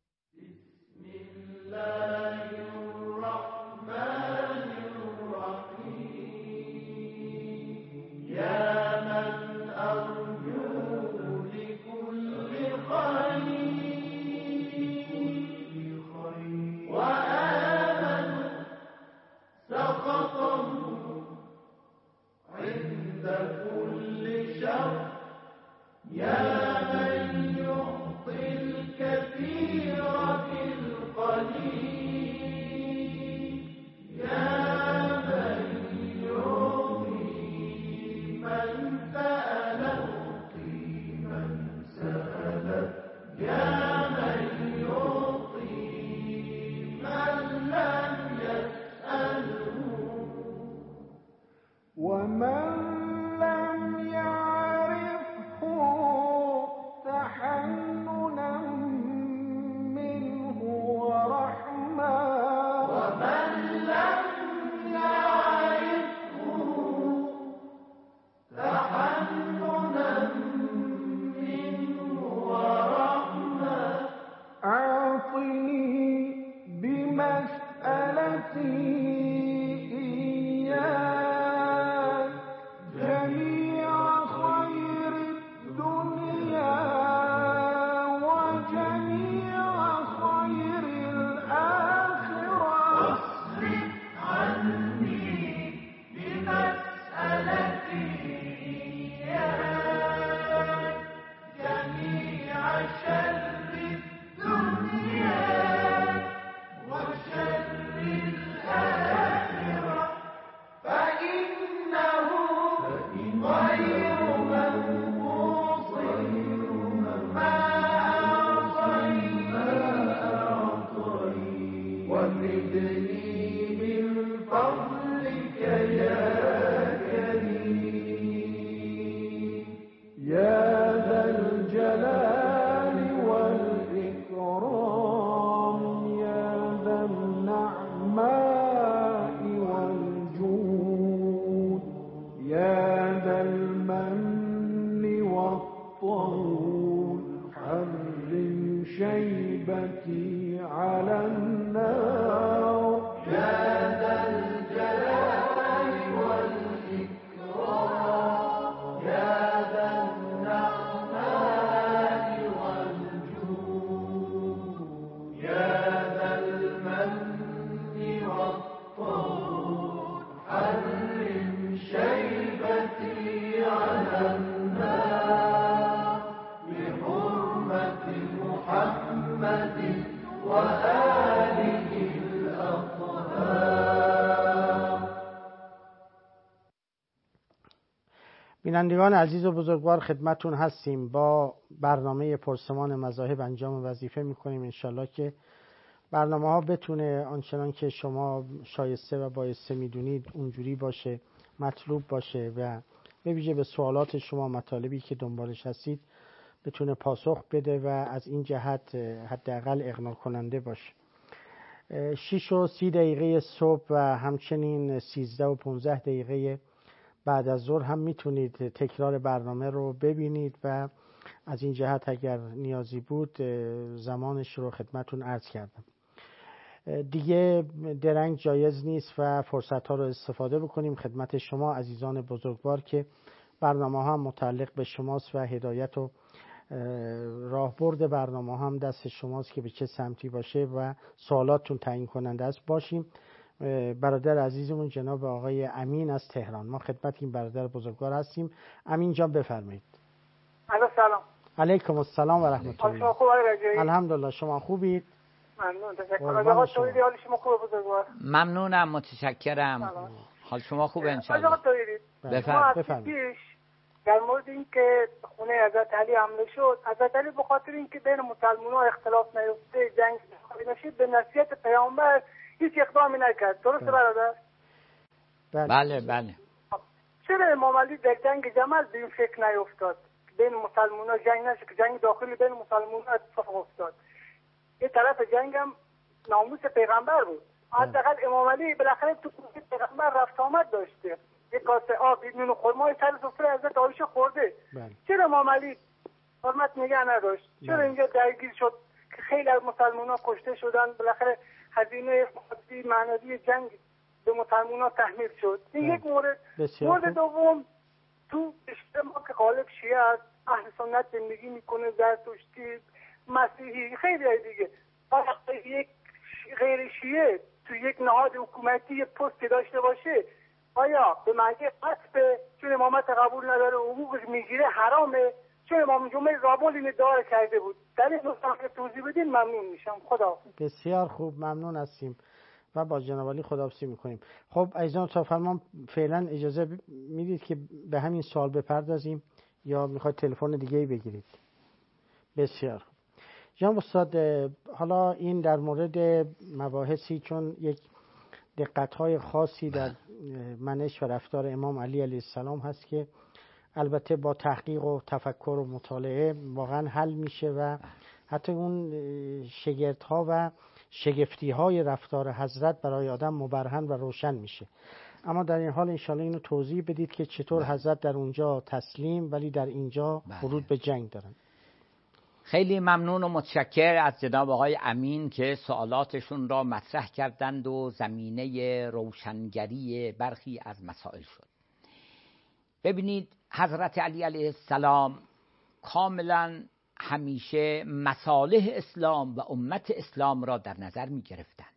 بینندگان عزیز و بزرگوار، خدمتون هستیم. با برنامه پرسمان مذاهب انجام وظیفه میکنیم. انشالله که برنامه ها بتونه آنچنان که شما شایسته و بایسته میدونید اونجوری باشه، مطلوب باشه و به ویژه به سوالات شما، مطالبی که دنبالش هستید بتونه پاسخ بده و از این جهت حداقل اقناع کننده باشه. 6:30 صبح و همچنین 13 و 15 دقیقه بعد از ظهر هم میتونید تکرار برنامه رو ببینید و از این جهت اگر نیازی بود زمانش رو خدمتون عرض کردم. دیگه درنگ جایز نیست و فرصت ها رو استفاده بکنیم خدمت شما عزیزان بزرگوار که برنامه ها هم متعلق به شماست و هدایت و راهبرد برنامه هم دست شماست که به چه سمتی باشه و سوالاتتون تعیین کننده است. باشیم. برادر عزیزمون جناب آقای امین از تهران، ما خدمت این برادر بزرگوار هستیم. امین جان بفرمایید. سلام. علیکم السلام و رحمت الله. الحمدلله، شما خوبید؟ ممنون، تشکر. آقا توییدی حال شما خوبه بزرگوار؟ ممنونم، متشکرم. حال شما خوبه انشالله؟ آقا توییدی بفرمایید. در مورد این که خونه حضرت علی حمله شد، حضرت علی به خاطر اینکه بین مسلمان‌ها اختلاف نیفته، جنگ نشد، به نصیحت پیامبر هیچ اقدامی نکرد. درسته برادر؟ بله. چرا امام علی در جنگ جمل به این فکر نیفتاد بین مسلمان‌ها جنگ نشه که جنگ داخلی بین مسلمان‌ها اتفاق افتاد؟ یه طرف جنگ هم ناموس پیغمبر بود. حداقل امام علی بالاخره تو کوچه پیغمبر رفت آمد داشته. یک کاسه آب، نون و خرمای سر سفره حضرت عایشه خورده. چرا امام علی حرمت نگه نداشت؟ چرا اینجا درگیر شد که خیلی از مسلمان‌ها کشته شدن؟ بالاخره هزینه مادی معنوی جنگ به مسلمان‌ها تحمیل شد. این یک مورد. مورد دوم، تو اجتماع که غالب شیعه است، اهل سنت زندگی میکنه، زرتشتی، مسیحی، خیلی دیگه. یک غیر شیعه تو یک نهاد حکومتی پستی داشته باشه، آیا به معنی قصبه؟ چون امامت قبول نداره، حقوقش میگیره، حرامه؟ چون امام جمعه زابل این ادعا کرده بود. در این نقطه توضیح بدین ممنون میشم. خدا. بسیار خوب، ممنون هستیم و با جناب علی خداحافظی میکنیم. خب عزیزان تا فرمان فعلا اجازه میدید که به همین سوال بپردازیم یا میخواید تلفن دیگه ای بگیرید؟ بسیار خوب. جناب استاد، حالا این در مورد مباحثی چون یک دقت‌های خاصی در منش و رفتار امام علی علیه السلام هست که البته با تحقیق و تفکر و مطالعه واقعا حل میشه و حتی اون شگردها و شگفتی‌های رفتار حضرت برای آدم مبرهن و روشن میشه. اما در این حال انشاءالله اینو توضیح بدید که چطور حضرت در اونجا تسلیم ولی در اینجا ورود به جنگ دارن. خیلی ممنون و متشکر از جناب آقای امین که سوالاتشون را مطرح کردند و زمینه روشنگری برخی از مسائل شد. ببینید حضرت علی علیه السلام کاملا همیشه مصالح اسلام و امت اسلام را در نظر می گرفتند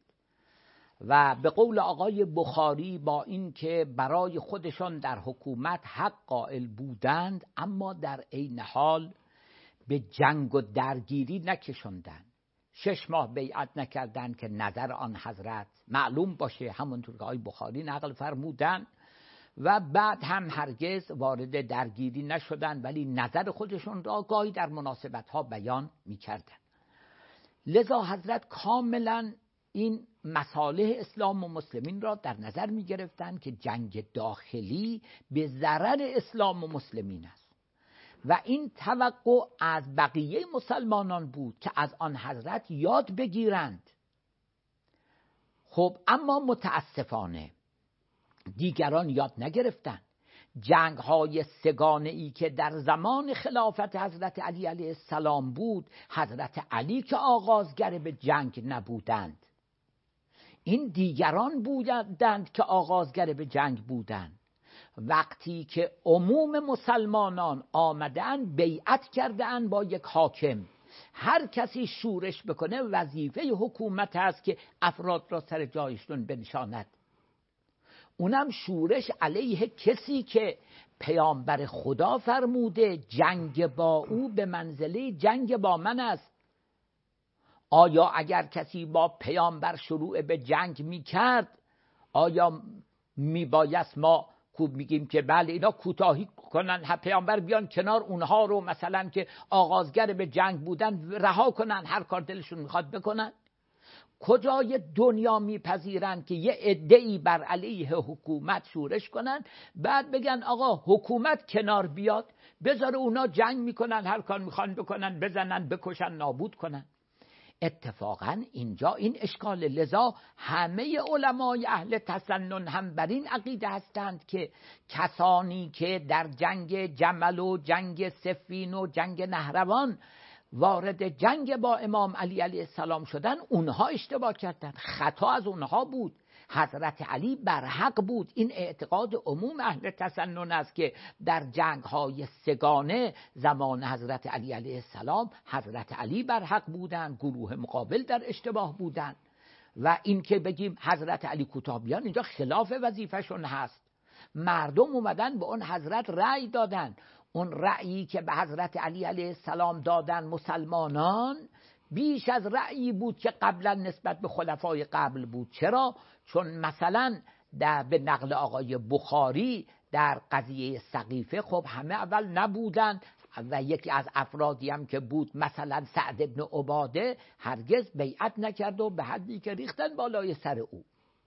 و به قول آقای بخاری با این که برای خودشان در حکومت حق قائل بودند اما در عین حال به جنگ و درگیری نکشوندند. 6 ماه بیعت نکردند که نظر آن حضرت معلوم باشه، همونطور که آقای بخاری نقل فرمودند، و بعد هم هرگز وارد درگیری نشدند ولی نظر خودشون را گاهی در مناسبت ها بیان می‌کردند. لذا حضرت کاملا این مصالح اسلام و مسلمین را در نظر می‌گرفتند که جنگ داخلی به ضرر اسلام و مسلمین است و این توقع از بقیه مسلمانان بود که از آن حضرت یاد بگیرند. خب اما متاسفانه دیگران یاد نگرفتند. جنگ های سگانه ای که در زمان خلافت حضرت علی علیه السلام بود، حضرت علی که آغازگر به جنگ نبودند، این دیگران بودند که آغازگر به جنگ بودند. وقتی که عموم مسلمانان آمدند بیعت کردند با یک حاکم، هر کسی شورش بکنه وظیفه حکومت است که افراد را سر جایشون بنشاند. اونم شورش علیه کسی که پیامبر خدا فرموده جنگ با او به منزله جنگ با من است. آیا اگر کسی با پیامبر شروع به جنگ میکرد، آیا میبایست ما میگیم که بله اینا کوتاهی کنن، پیامبر بیان کنار اونها رو مثلا که آغازگر به جنگ بودن رها کنن، هر کار دلشون میخواد بکنن؟ کجای دنیا میپذیرند که یه عده‌ای بر علیه حکومت شورش کنن، بعد بگن آقا حکومت کنار بیاد، بذاره اونا جنگ میکنن، هر کار میخوان بکنن، بزنن، بکشن، نابود کنن. اتفاقا اینجا این اشکال. لذا همه علمای اهل تسنن هم بر این عقیده هستند که کسانی که در جنگ جمل و جنگ صفین و جنگ نهروان وارد جنگ با امام علی علیه السلام شدن، اونها اشتباه کردن، خطا از اونها بود. حضرت علی بر حق بود. این اعتقاد عموم اهل تسنن است که در جنگ‌های سگانه زمان حضرت علی علیه السلام حضرت علی بر حق بودند، گروه مقابل در اشتباه بودند. و این که بگیم حضرت علی کوتاه بیان، اینجا خلاف وظیفه‌شون هست. مردم اومدن به اون حضرت رأی دادن. اون رأیی که به حضرت علی علیه السلام دادن مسلمانان بیش از رأیی بود که قبلا نسبت به خلفای قبل بود. چرا؟ چون مثلا به نقل آقای بخاری در قضیه سقیفه خب همه اول نبودن و یکی از افرادی هم که بود مثلا سعد ابن عباده هرگز بیعت نکرد و به حدی که ریختن بالای سر او.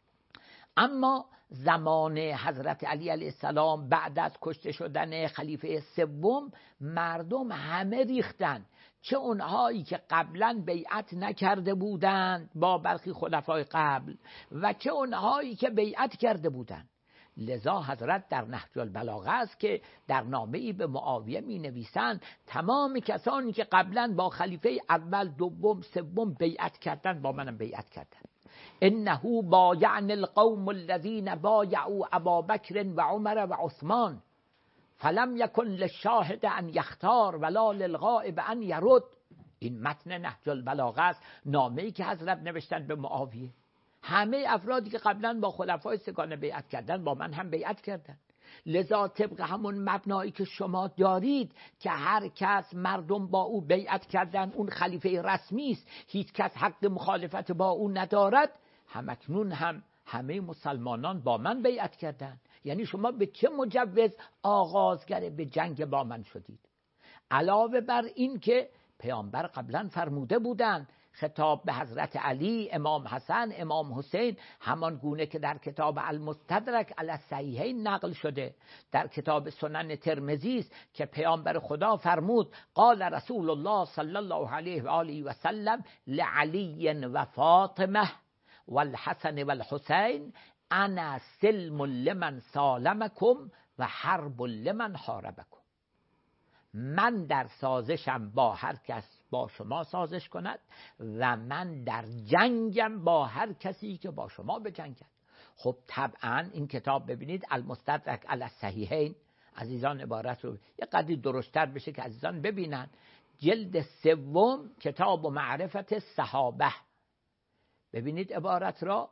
اما زمان حضرت علی علیه السلام بعد از کشته شدن خلیفه سوم مردم همه ریختن، چه اونهایی که قبلا بیعت نکرده بودند با برخی خلفای قبل و چه اونهایی که بیعت کرده بودند. لذا حضرت در نهج البلاغه است که در نامه‌ای به معاویه می‌نویسند تمام کسانی که قبلا با خلیفه اول، دوم، سوم بیعت کردند با منم بیعت کردند. انه بایعن القوم الذین بایعوا ابابکر و عمر و عثمان فلم یکن للشاهد ان یختار ولا للغائب ان یرد. این متن نهج البلاغه است، نامه‌ای که حضرت نوشتن به معاویه. همه افرادی که قبلا با خلفای سگانه بیعت کردن با من هم بیعت کردن. لذا طبق همون مبنایی که شما دارید که هر کس مردم با او بیعت کردن اون خلیفه رسمی است، هیچ کس حق مخالفت با او ندارد، همکنون هم همه مسلمانان با من بیعت کردن. یعنی شما به چه مجوز آغازگر به جنگ با من شدید؟ علاوه بر این که پیامبر قبلا فرموده بودند خطاب به حضرت علی، امام حسن، امام حسین، همان گونه که در کتاب المستدرک علی الصحیحین نقل شده، در کتاب سنن ترمذی است که پیامبر خدا فرمود قال رسول الله صلی الله علیه و آله و سلم لعلی و فاطمه والحسن والحسین انا سلم لمن سالمکم و حرب لمن حاربکم. من در سازشم با هر کس با شما سازش کند و من در جنگم با هر کسی که با شما بجنگد. خب طبعا این کتاب ببینید المستدرک علی الصحیحین، عزیزان عبارت رو یه قدری درشتر بشه که عزیزان ببینن، جلد سوم کتاب معرفت صحابه، ببینید عبارت را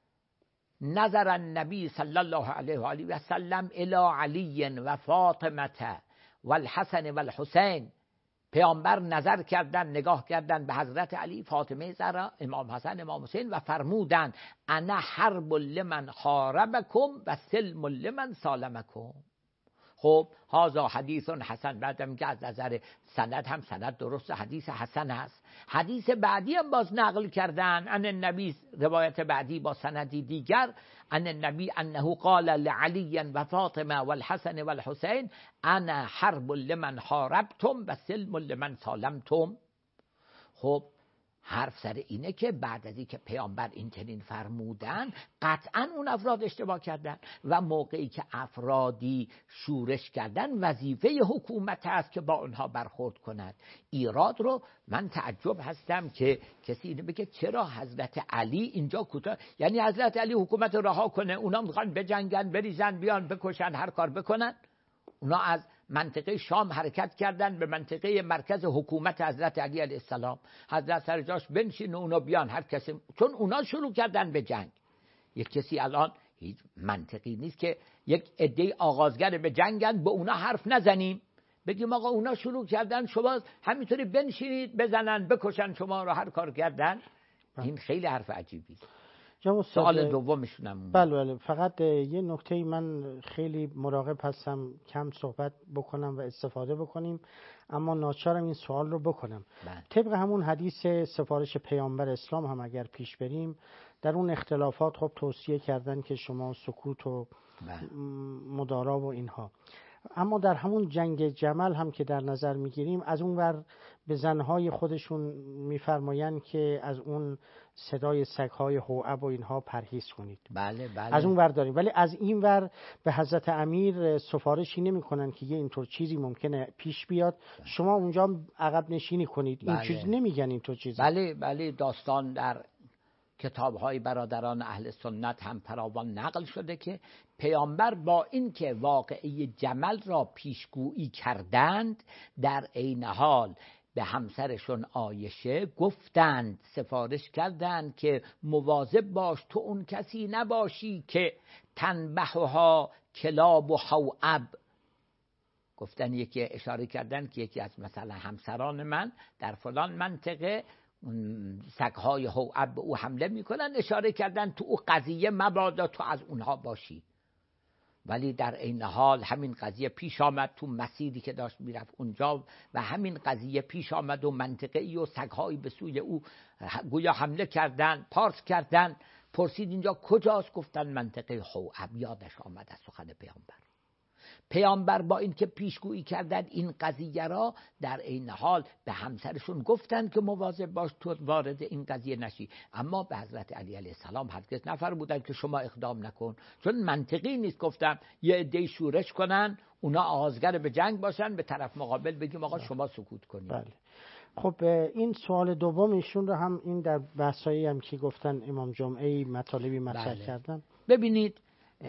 نظر النبی صلی الله علیه و آله و سلم الی علی و فاطمه و الحسن و الحسین. پیامبر نظر کردن، نگاه کردن به حضرت علی، فاطمه زهرا، امام حسن، امام حسین و فرمودند انا حرب لمن حاربکم و سلم لمن سالمکم. خب هذا حدیث حسن، بعدم که از نظر سند هم سند درست حدیث حسن است. حدیث بعدی هم باز نقل کردن ان النبی، روایت بعدی با سندی دیگر، ان النبی انه قال لعلی و فاطمه والحسن والحسین انا حرب لمن حاربتم و سلم لمن سالمتم. خب حرف سر اینه که بعد از اینکه پیامبر این چنین فرمودن قطعا اون افراد اشتباه کردن و موقعی که افرادی شورش کردن وظیفه حکومت است که با اونها برخورد کند. ایراد رو من تعجب هستم که کسی اینو بگه چرا حضرت علی اینجا کوتاه، یعنی حضرت علی حکومت رها کنه، اونا میخوان بجنگن، بریزن، بیان بکشن، هر کار بکنن. اونا از منطقه شام حرکت کردن به منطقه مرکز حکومت حضرت علی علیه السلام. حضرت سر جاش بنشین و اونا بیان هر کسی، چون اونا شروع کردن به جنگ. یک کسی الان هیچ منطقی نیست که یک عده آغازگر به جنگن به اونا حرف نزنیم، بگیم آقا اونا شروع کردن شما همینطوری بنشینید بزنن بکشن شما رو، هر کار کردن. این خیلی حرف عجیبی است. سوال دومشونم. بله فقط یه نکته من خیلی مراقب هستم کم صحبت بکنم و استفاده بکنیم، اما ناچارم این سوال رو بکنم. طبق همون حدیث سفارش پیامبر اسلام هم اگر پیش بریم، در اون اختلافات خب توصیه کردن که شما سکوت و مدارا و اینها، اما در همون جنگ جمل هم که در نظر میگیریم، از اون ور به زنهای خودشون میفرمایند که از اون صدای سگهای هوعب و اینها پرهیز کنید. بله. از اون ور داریم، ولی از این ور به حضرت امیر سفارشی نمی کنن که یه اینطور چیزی ممکنه پیش بیاد. شما اونجا عقب نشینی کنید. این چیز نمیگن اینطور چیزی. بله داستان در کتاب‌های برادران اهل سنت هم فراوان نقل شده که پیامبر با اینکه واقعه جمل را پیشگویی کردند، در عین حال به همسرشون عایشه گفتند، سفارش کردند که مواظب باش تو اون کسی نباشی که تنبحها کلاب و حوعب. گفتن یکی اشاره کردن که یکی از مثلا همسران من در فلان منطقه سگهای هوعب به او حمله میکنن، اشاره کردن تو او قضیه مبادا تو از اونها باشی. ولی در این حال همین قضیه پیش آمد تو مسیری که داشت میرفت اونجا و همین قضیه پیش آمد و منطقه ای و سگهایی به سوی او گویا حمله کردن، پارس کردن. پرسید اینجا کجاست؟ گفتن منطقه هوعب. یادش آمد از سخن پیامبر با اینکه پیشگویی کردن این قضیه را، در این حال به همسرشون گفتند که مواظب باش تو وارد این قضیه نشی، اما به حضرت علی علیه السلام هرگز نفرمودند که شما اقدام نکن، چون منطقی نیست. گفتم یه عده شورش کنن، اونا آغازگر به جنگ باشن، به طرف مقابل بگیم آقا شما سکوت کنید. بله. خب این سوال دوم ایشون رو هم این در بحثایی هم که گفتن امام جمعه مطالبی مطرح کردن. ببینید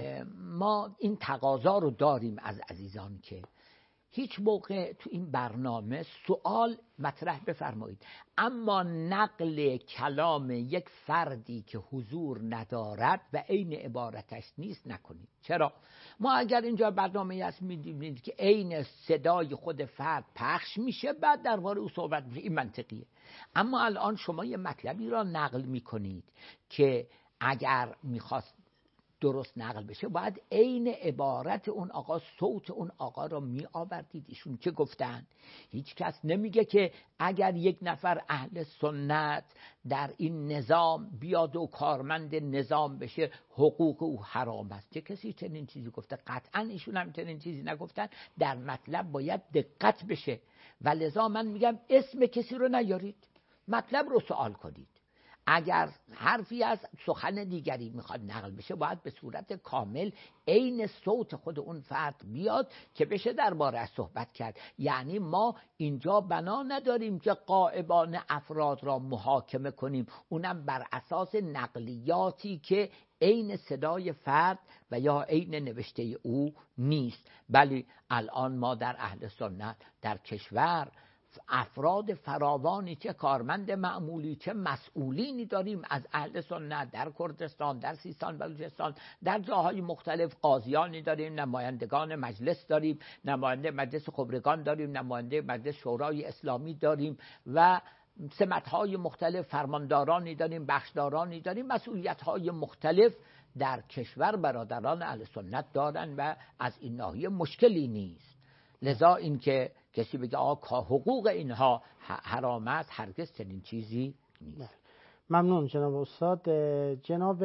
ما این تقاضا رو داریم از عزیزان که هیچ موقع تو این برنامه سوال مطرح بفرمایید، اما نقل کلام یک فردی که حضور ندارد و عین عبارتش نیست نکنید. چرا؟ ما اگر اینجا برنامه هست میدونید که عین صدای خود فرد پخش میشه، بعد درباره او صحبت میشه، این منطقیه. اما الان شما یه مطلبی را نقل میکنید که اگر میخواست درست نقل بشه باید عین عبارت اون آقا، صوت اون آقا را می آوردید. ایشون که گفتن هیچ کس نمیگه که اگر یک نفر اهل سنت در این نظام بیاد و کارمند نظام بشه حقوق او حرام است. چه کسی چنین چیزی گفته؟ قطعا ایشون هم چنین چیزی نگفتن. در مطلب باید دقت بشه و لذا من میگم اسم کسی رو نیارید، مطلب رو سوال کنید. اگر حرفی از سخن دیگری میخواد نقل بشه باید به صورت کامل عین صوت خود اون فرد بیاد که بشه درباره‌اش صحبت کرد. یعنی ما اینجا بنا نداریم که غائبانه افراد را محاکمه کنیم، اونم بر اساس نقلیاتی که عین صدای فرد و یا عین نوشته او نیست. بلی الان ما در اهل سنت در کشور افراد فراوانی، چه کارمند معمولی چه مسئولینی داریم از اهل سنت، در کردستان، در سیستان، بلوچستان، در جاهای مختلف. قاضیانی داریم، نمایندگان مجلس داریم، نماینده مجلس خبرگان داریم، نماینده مجلس شورای اسلامی داریم و سمت‌های مختلف، فرماندارانی داریم، بخشدارانی داریم. مسئولیت‌های مختلف در کشور برادران اهل سنت دارن و از این ناحیه مشکلی نیست. لذا این که کسی بگه آقا حقوق اینها حرام است، هرگز چنین چیزی نیست. ممنون جناب استاد. جناب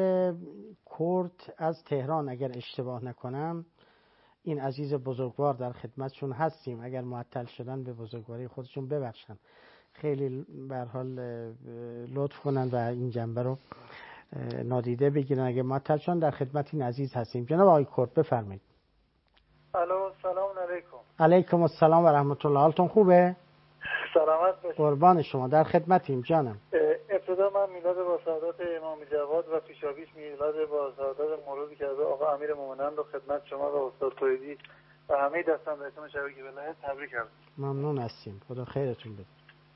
کرد از تهران اگر اشتباه نکنم، این عزیز بزرگوار در خدمتشون هستیم، اگر معطل شدن به بزرگواری خودشون ببخشن، خیلی به هر حال لطف کنن و این جنبه رو نادیده بگیرن. اگر معطل شدن در خدمت این عزیز هستیم. جناب آقای کرد بفرمایید. الو، سلام علیکم. علیکم السلام و رحمت الله. حالتون خوبه؟ سلامت باشید. قربان شما، در خدمتیم جانم. ابتدا من میلاد با سعادت امام جواد و پیشاپیش میلاد با سعادت موروثی که از آقا امیر مومنان رو خدمت شما و استاد توحیدی و همه دستاندرکان شبکه ولایت تبریک عرض. ممنون هستیم، خدا خیرتون بده.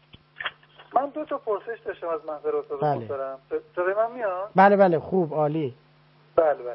من دو تا پرسش داشتم از محضر استاد محترم. صدای من میاد؟ بله خوب، عالی. بله.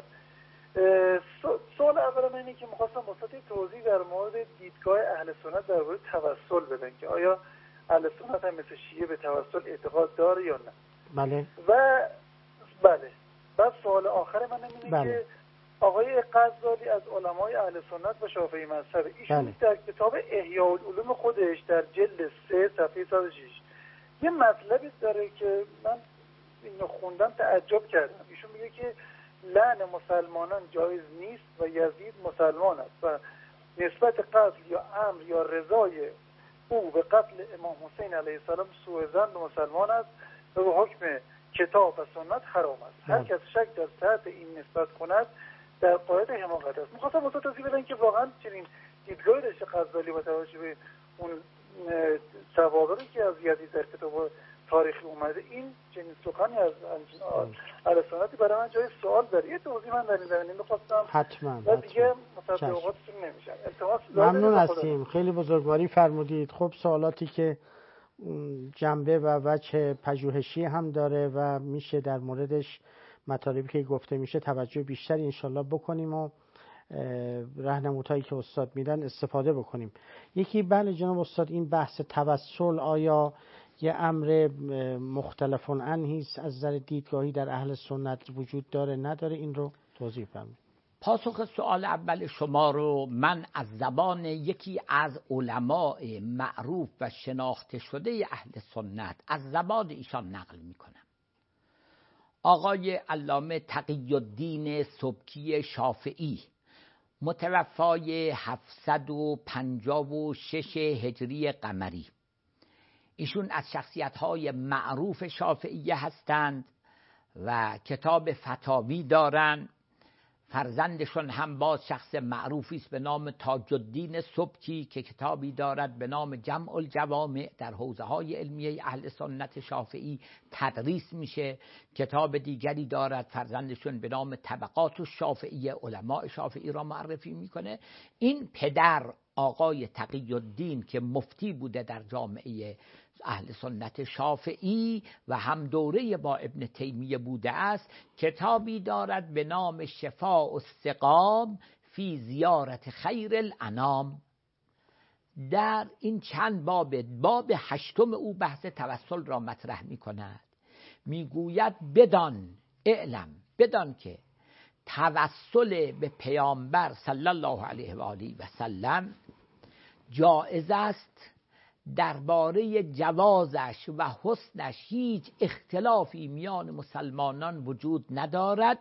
سوال اول من اینه که می‌خواستم استاد توضیح در مورد دیدگاه اهل سنت درباره توسل بدن که آیا اهل سنت هم مثل شیعه به توسل اعتقاد داره یا نه. بله. و بله بعد سوال آخر من اینه که آقای غزالی از علمای اهل سنت و شافعی مذهب، ایشون در کتاب احیاء العلوم خودش در جلد 3 صفحه 106 یه مطلبی داره که من اینو خوندم تعجب کردم. ایشون میگه که لعن مسلمانان جایز نیست و یزید مسلمان است و نسبت قتل یا امر یا رضای او به قتل امام حسین علیه السلام سوء ظن به مسلمان است و به حکم کتاب و سنت حرام است. هر کس شک در صحت این نسبت کند در قاعد حماقت است. می‌خواستم واسه توضیح بدم که واقعا چنین دیدگاهی داشته غزالی با توجه به اون سوابقی که از یزید در کتاب تاریخی اومده، این چنین سخنی از اهل سنتی برای من جای سوال داره. یه توضیح من در این زمینه می‌خواستم حتما و دیگه متوقعاتتون نمیشم. ممنون هستیم، خیلی بزرگواری فرمودید. خب سوالاتی که جنبه و وجه پژوهشی هم داره و میشه در موردش مطالبی که گفته میشه توجه بیشتری انشالله بکنیم و راهنمودهایی که استاد میدن استفاده بکنیم. یکی بله جناب استاد، این بحث توسل آیا یه امر مختلف عنه است از نظر دیدگاهی در اهل سنت وجود داره نداره، این رو توضیح فرمایید. پاسخ سوال اول شما رو من از زبان یکی از علماء معروف و شناخته شده اهل سنت از زبان ایشان نقل میکنم. آقای علامه تقی الدین سبکی شافعی متوفای 756 هجری قمری، ایشون از شخصیت‌های معروف شافعیه هستند و کتاب فتاوی دارن. فرزندشون هم باز شخص معروفی است به نام تاج الدین سبکی که کتابی دارد به نام جمع الجوامع، در حوزه‌های علمیه اهل سنت شافعی تدریس میشه. کتاب دیگری دارد فرزندشون به نام طبقات الشافعیه، علماء شافعی را معرفی میکنه. این پدر آقای تقی الدین که مفتی بوده در جامعه اهل سنت شافعی و هم دوره با ابن تیمیه بوده است، کتابی دارد به نام شفاء السقام فی زیارت خیر الانام. در این چند باب 8 او بحث توسل را مطرح می کند. می گوید بدان که توسل به پیامبر صلی الله علیه و آله و سلم جایز است، درباره جوازش و حسنش هیچ اختلافی میان مسلمانان وجود ندارد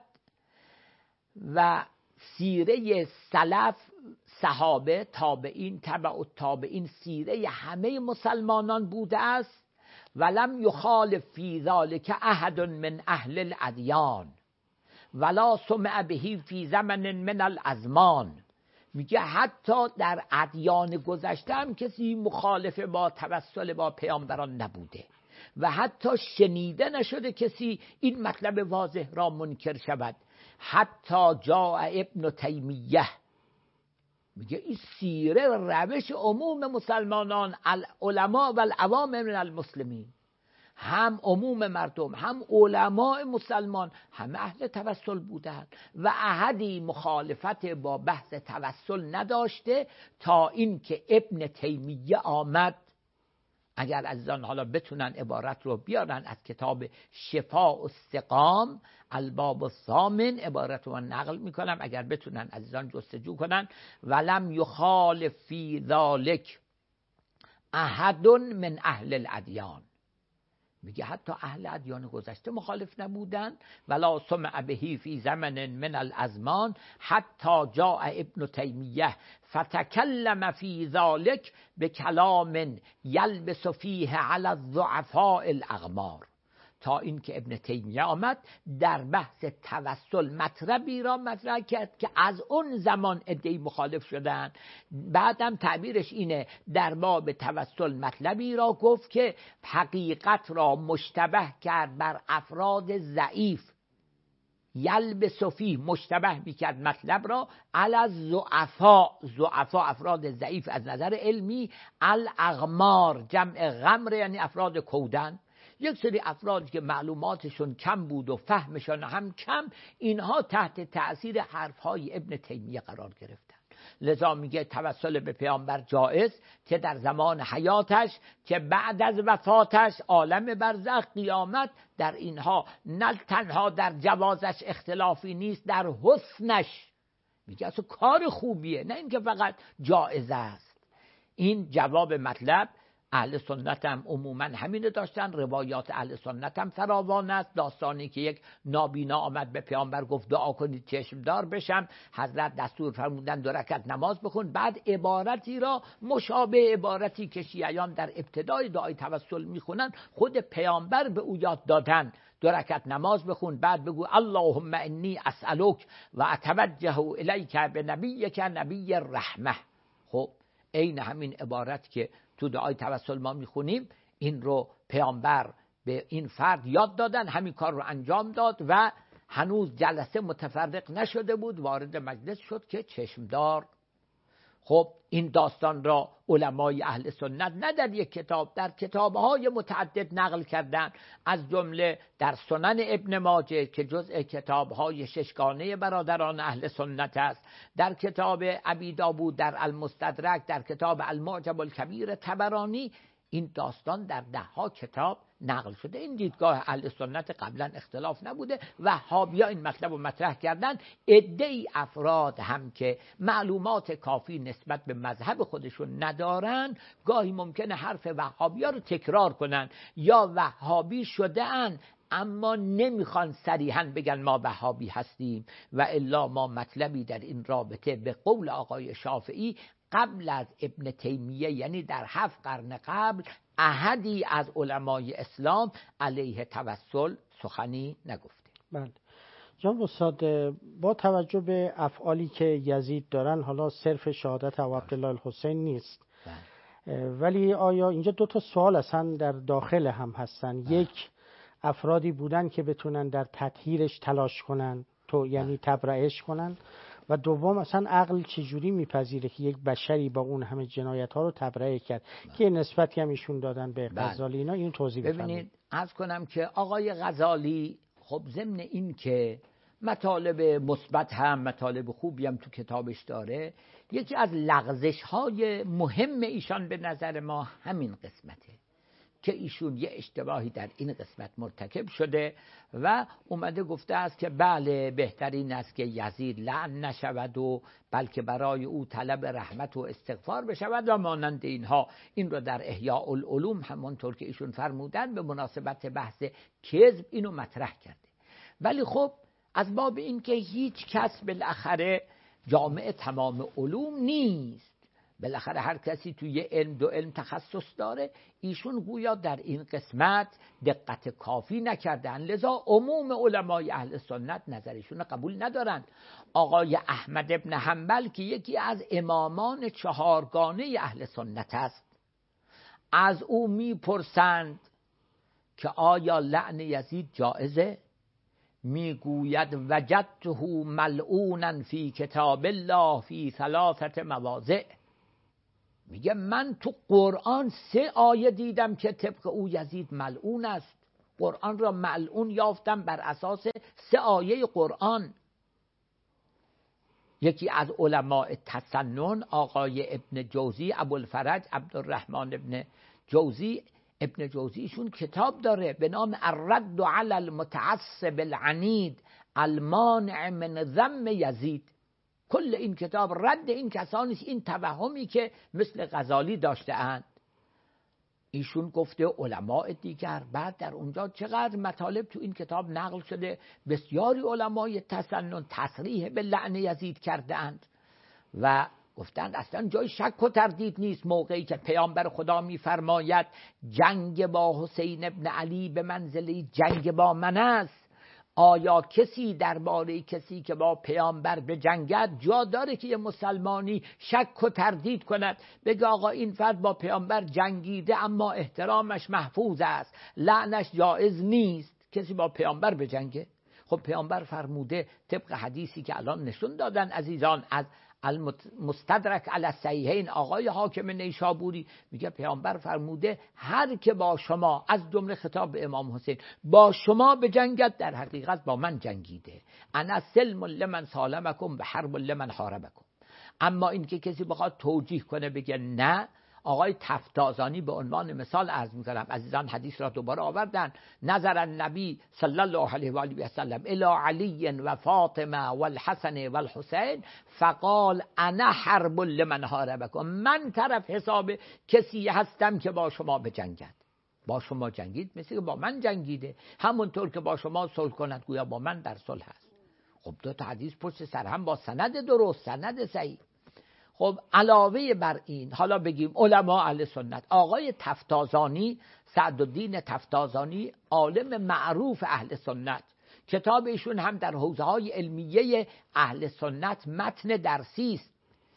و سیره سلف، صحابه، تابعین، تبع التابعین سیره همه مسلمانان بوده است. ولم یخالف فی ذلک احد من اهل الادیان ولا سمع به فی زمن من الازمان. میگه حتی در ادیان گذشته هم کسی مخالف با توسل با پیامبران نبوده و حتی شنیده نشده کسی این مطلب واضح را منکر شود. حتی جاء ابن تیمیه، میگه این سیره روش عموم مسلمانان، العلماء و العوام من المسلمین، هم عموم مردم هم علماء مسلمان هم اهل توسل بودند و احدی مخالفت با بحث توسل نداشته تا اینکه ابن تیمیه آمد. اگر عزیزان حالا بتونن عبارت رو بیارن از کتاب شفاء السقام الباب الثامن، عبارت رو نقل میکنم اگر بتونن عزیزان جستجو کنن. ولم یخالف فی ذلک احد من اهل الادیان، میگه حتی اهل ادیان گذشته مخالف نبودن. ولا سمع به فی زمن من الازمان حتی جاء ابن تیمیه فتکلم فی ذلک بکلام یلبس فیه علی الضعفاء الاغمار، تا اینکه ابن تیمیه آمد در بحث توسل مطلبی را مطرح کرد که از اون زمان عده‌ای مخالف شدن. بعدم تعبیرش اینه در باب توسل مطلبی را گفت که حقیقت را مشتبه کرد بر افراد ضعیف، یلبس فیه مشتبه میکرد مطلب را علی الضعفاء، ضعفاء افراد ضعیف از نظر علمی، الاغمار جمع غمر یعنی افراد کودن، یک سری افرادی که معلوماتشون کم بود و فهمشون هم کم، اینها تحت تأثیر حرفهای ابن تیمیه قرار گرفتن. لذا میگه توسل به پیامبر جایز، که در زمان حیاتش، که بعد از وفاتش، عالم برزخ، قیامت، در اینها نه تنها در جوازش اختلافی نیست، در حسنش. میگه اصلا کار خوبیه، نه اینکه فقط جایز است. این جواب مطلب. اهل سنت هم عموما همینو داشتن، روایات اهل سنت هم فراوان است. داستانی که یک نابینا آمد به پیامبر گفت دعا کنید چشمدار بشم، حضرت دستور فرمودن 2 رکعت نماز بخون. بعد عبارتی را مشابه عبارتی که شیعیان در ابتدای دعای توسل میخونن خود پیامبر به او یاد دادن. 2 رکعت نماز بخون، بعد بگو اللهم انی اسألک و اتوجه الیک بنبیک نبی الرحمه. خب عین همین عبارت که تو دعای توسل ما میخونیم، این رو پیامبر به این فرد یاد دادن، همین کار رو انجام داد و هنوز جلسه متفرق نشده بود، وارد مجلس شد که چشمدار. خب این داستان را علمای اهل سنت نه در یک کتاب، در کتابهای متعدد نقل کردن، از جمله در سنن ابن ماجه که جزء کتابهای 6گانه برادران اهل سنت است، در کتاب ابی داوود، در المستدرک، در کتاب المعجم الکبیر طبرانی. این داستان در 10 کتاب نقل شده. این دیدگاه اهل سنت قبلا اختلاف نبوده. وهابی‌ها این مطلب رو مطرح کردن. عده‌ای افراد هم که معلومات کافی نسبت به مذهب خودشون ندارن، گاهی ممکنه حرف وهابی‌ها رو تکرار کنن، یا وهابی شده‌اند اما نمیخوان صریحاً بگن ما وهابی هستیم. و الا ما مطلبی در این رابطه به قول آقای شافعی قبل از ابن تیمیه، یعنی در 7 قرن قبل، احدی از علمای اسلام علیه توسل سخنی نگفته. بله جناب استاد، با توجه به افعالی که یزید دارن، حالا صرف شهادت ابو عبدالله الحسین نیست، ولی آیا اینجا 2 تا سوال اصلا در داخل هم هستن. یک، افرادی بودن که بتونن در تطهیرش تلاش کنن، یعنی تبرئهش کنن، و دوم اصلا عقل چجوری میپذیره که یک بشری با اون همه جنایت ها رو تبرئه کرد، که نسبتی هم ایشون دادن به غزالی. اینا این توضیح بفرمایید. ببینید، عرض کنم که آقای غزالی خب ضمن این که مطالب مثبت هم مطالب خوبی هم تو کتابش داره، یکی از لغزش های مهم ایشان به نظر ما همین قسمته که ایشون یه اشتباهی در این قسمت مرتکب شده و اومده گفته است که بله بهترین است که یزید لعن نشود و بلکه برای او طلب رحمت و استغفار بشود و مانند اینها. این رو در احیاء العلوم همونطور که ایشون فرمودن به مناسبت بحث کذب اینو مطرح کرده. ولی خب از باب این که هیچ کس بالاخره جامع تمام علوم نیست، بالاخره هر کسی توی علم 2 علم تخصص داره، ایشون گویا در این قسمت دقت کافی نکردن، لذا عموم علمای اهل سنت نظرشون قبول ندارن. آقای احمد ابن حنبل که یکی از امامان 4گانه اهل سنت است، از او میپرسند که آیا لعن یزید جائزه؟ میگوید وجدته ملعونا فی کتاب الله فی 3 مواضع. میگه من تو قرآن 3 آیه دیدم که طبق او یزید ملعون است. قرآن را ملعون یافتم بر اساس 3 آیه قرآن. یکی از علماء تسنن آقای ابن جوزی، ابوالفرج عبدالرحمن ابن جوزی، ابن جوزیشون کتاب داره به نام الرد علی المتعصب العنید المانع من ذم یزید. کل این کتاب رد این کسانی، این توهمی که مثل غزالی داشته اند. ایشون گفته علماء دیگر. بعد در اونجا چقدر مطالب تو این کتاب نقل شده، بسیاری علمای تسنن تصریح به لعن یزید کرده اند و گفتند اصلا جای شک و تردید نیست. موقعی که پیامبر خدا میفرماید جنگ با حسین ابن علی به منزله جنگ با من است، آیا کسی درباره کسی که با پیامبر به جنگد جا داره که یه مسلمانی شک و تردید کند، بگه آقا این فرد با پیامبر جنگیده اما احترامش محفوظ است، لعنش جایز نیست کسی با پیامبر به جنگه؟ خب پیامبر فرموده طبق حدیثی که الان نشون دادن عزیزان از مستدرک علی الصحیحین آقای حاکم نیشابوری میگه پیامبر فرموده هر که با شما، از جمله خطاب به امام حسین، با شما به جنگت در حقیقت با من جنگیده. انا سلم لمن سالمکم به حرب لمن حاربکم. اما این که کسی بخواد توجیه کنه بگه نه، آقای تفتازانی به عنوان مثال عرض می‌کنم، عزیزان حدیث را دوباره آوردن، نظر النبی صلی الله علیه و آله و سلم الی علی و فاطمه و الحسن و الحسین فقال انا حرب لمن حاربکم، من طرف حساب کسی هستم که با شما بجنگد. با شما جنگید مثل که با من جنگیده، همونطور که با شما صلح کند گویا با من در صلح است. خب دو تا حدیث پشت سر هم با سند درست، سند صحیح. خب علاوه بر این حالا بگیم علما اهل سنت، آقای تفتازانی، سعدالدین تفتازانی، عالم معروف اهل سنت، کتاب ایشون هم در حوزه‌های علمیه اهل سنت متن درسی است.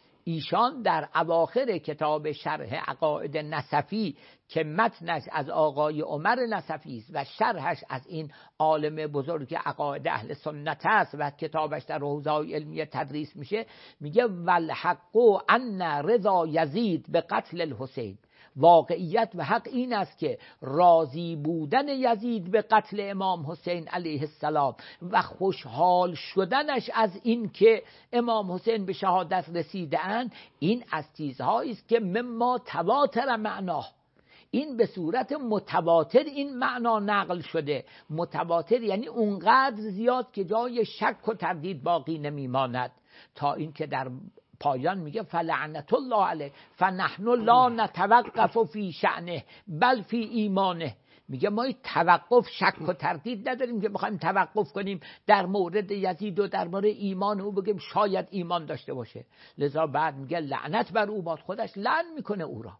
ایشان در اواخر کتاب شرح عقاید نسفی که متنش از آقای عمر نسفی است و شرحش از این عالم بزرگ عقاید اهل سنت است و کتابش در حوزه‌های علمیه تدریس میشه، میگه والحق ان رضا یزید به قتل الحسین، واقعیت و حق این است که راضی بودن یزید به قتل امام حسین علیه السلام و خوشحال شدنش از این که امام حسین به شهادت رسیده‌اند، این از چیزهایی است که مما تواتر معناه، این به صورت متواتر این معنا نقل شده. متواتر یعنی اونقدر زیاد که جای شک و تردید باقی نمیماند، تا اینکه در پایان میگه فلعنت الله علیه فنحن لا نتوقف فی شأنه بل فی ایمانه. میگه ما توقف، شک و تردید نداریم که بخوایم توقف کنیم در مورد یزید و در مورد ایمان او، بگیم شاید ایمان داشته باشه. لذا بعد میگه لعنت بر او باد، خودش لعن میکنه او را.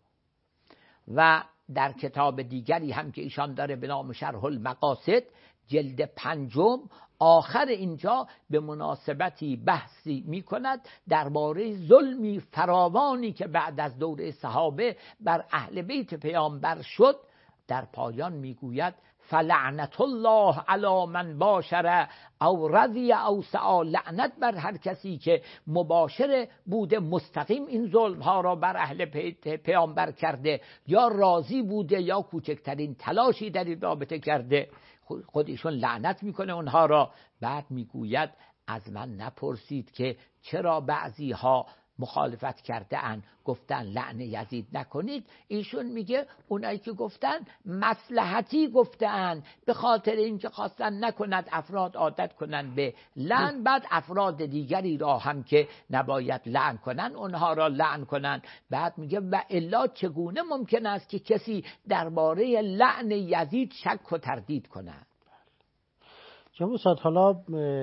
و در کتاب دیگری هم که ایشان داره به نام شرح المقاصد جلد 5 آخر اینجا به مناسبتی بحثی میکند درباره ظلمی فراوانی که بعد از دوره صحابه بر اهل بیت پیامبر شد. در پایان میگوید فلعنت الله علی من باشر او رضی او سعی، لعنت بر هر کسی که مباشر بوده، مستقیم این ظلم ها را بر اهل بیت پیامبر کرده، یا راضی بوده یا کوچکترین تلاشی در این رابطه کرده. خود ایشون لعنت میکنه اونها را. بعد میگوید از من نپرسید که چرا بعضی ها مخالفت کرده ان، گفتن لعن یزید نکنید. ایشون میگه اونایی که گفتن مصلحتی گفتن، به خاطر اینکه خواستن نکند افراد عادت کنن به لعن، بعد افراد دیگری را هم که نباید لعن کنن اونها را لعن کنن. بعد میگه و الا چگونه ممکن است که کسی درباره لعن یزید شک و تردید کند. جناب استاد، حالا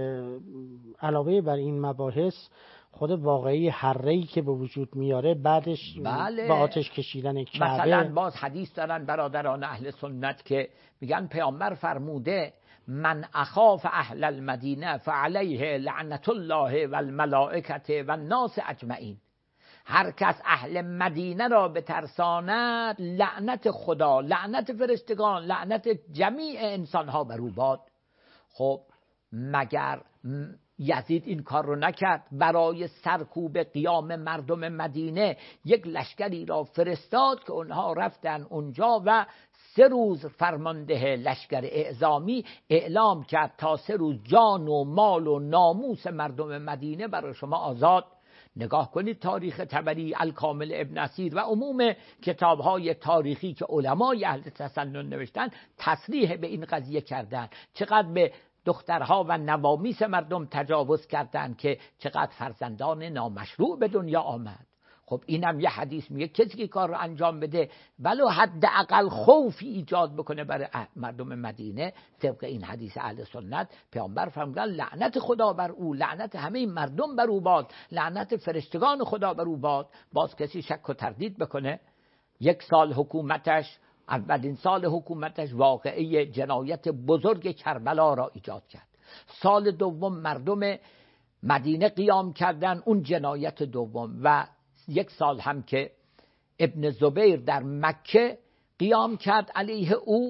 علاوه بر این مباحث، خود واقعی حره‌ای که به وجود میاره بعدش بله، با آتش کشیدن کعبه، مثلا باز حدیث دارن برادران اهل سنت که میگن پیامبر فرموده من اخاف اهل المدینه فعلیه لعنت الله و الملائکه و الناس اجمعین، هر کس اهل مدینه را بترساند لعنت خدا، لعنت فرشتگان، لعنت جمیع انسان ها بر او باد. خب مگر یزید این کار رو نکرد؟ برای سرکوب قیام مردم مدینه یک لشکری را فرستاد که اونها رفتن اونجا و 3 روز فرمانده لشکر اعزامی اعلام کرد تا 3 روز جان و مال و ناموس مردم مدینه برای شما آزاد. نگاه کنید تاریخ طبری، الکامل ابن اسیر و عموم کتاب‌های تاریخی که علمای اهل تسنن نوشتن تصریح به این قضیه کردن. چقدر به دخترها و نوامیس مردم تجاوز کردند که چقدر فرزندان نامشروع به دنیا آمد. خب اینم یه حدیث میگه کسی که کار رو انجام بده ولو حداقل خوفی ایجاد بکنه برای مردم مدینه، طبق این حدیث اهل سنت پیامبر فرمودن لعنت خدا بر او، لعنت همه مردم بر او باد، لعنت فرشتگان خدا بر او باد. باز کسی شک و تردید بکنه. 1 سال حکومتش، اولین سال حکومتش واقعه جنایت بزرگ کربلا را ایجاد کرد. سال دوم مردم مدینه قیام کردن اون جنایت دوم، و 1 سال هم که ابن زبیر در مکه قیام کرد علیه او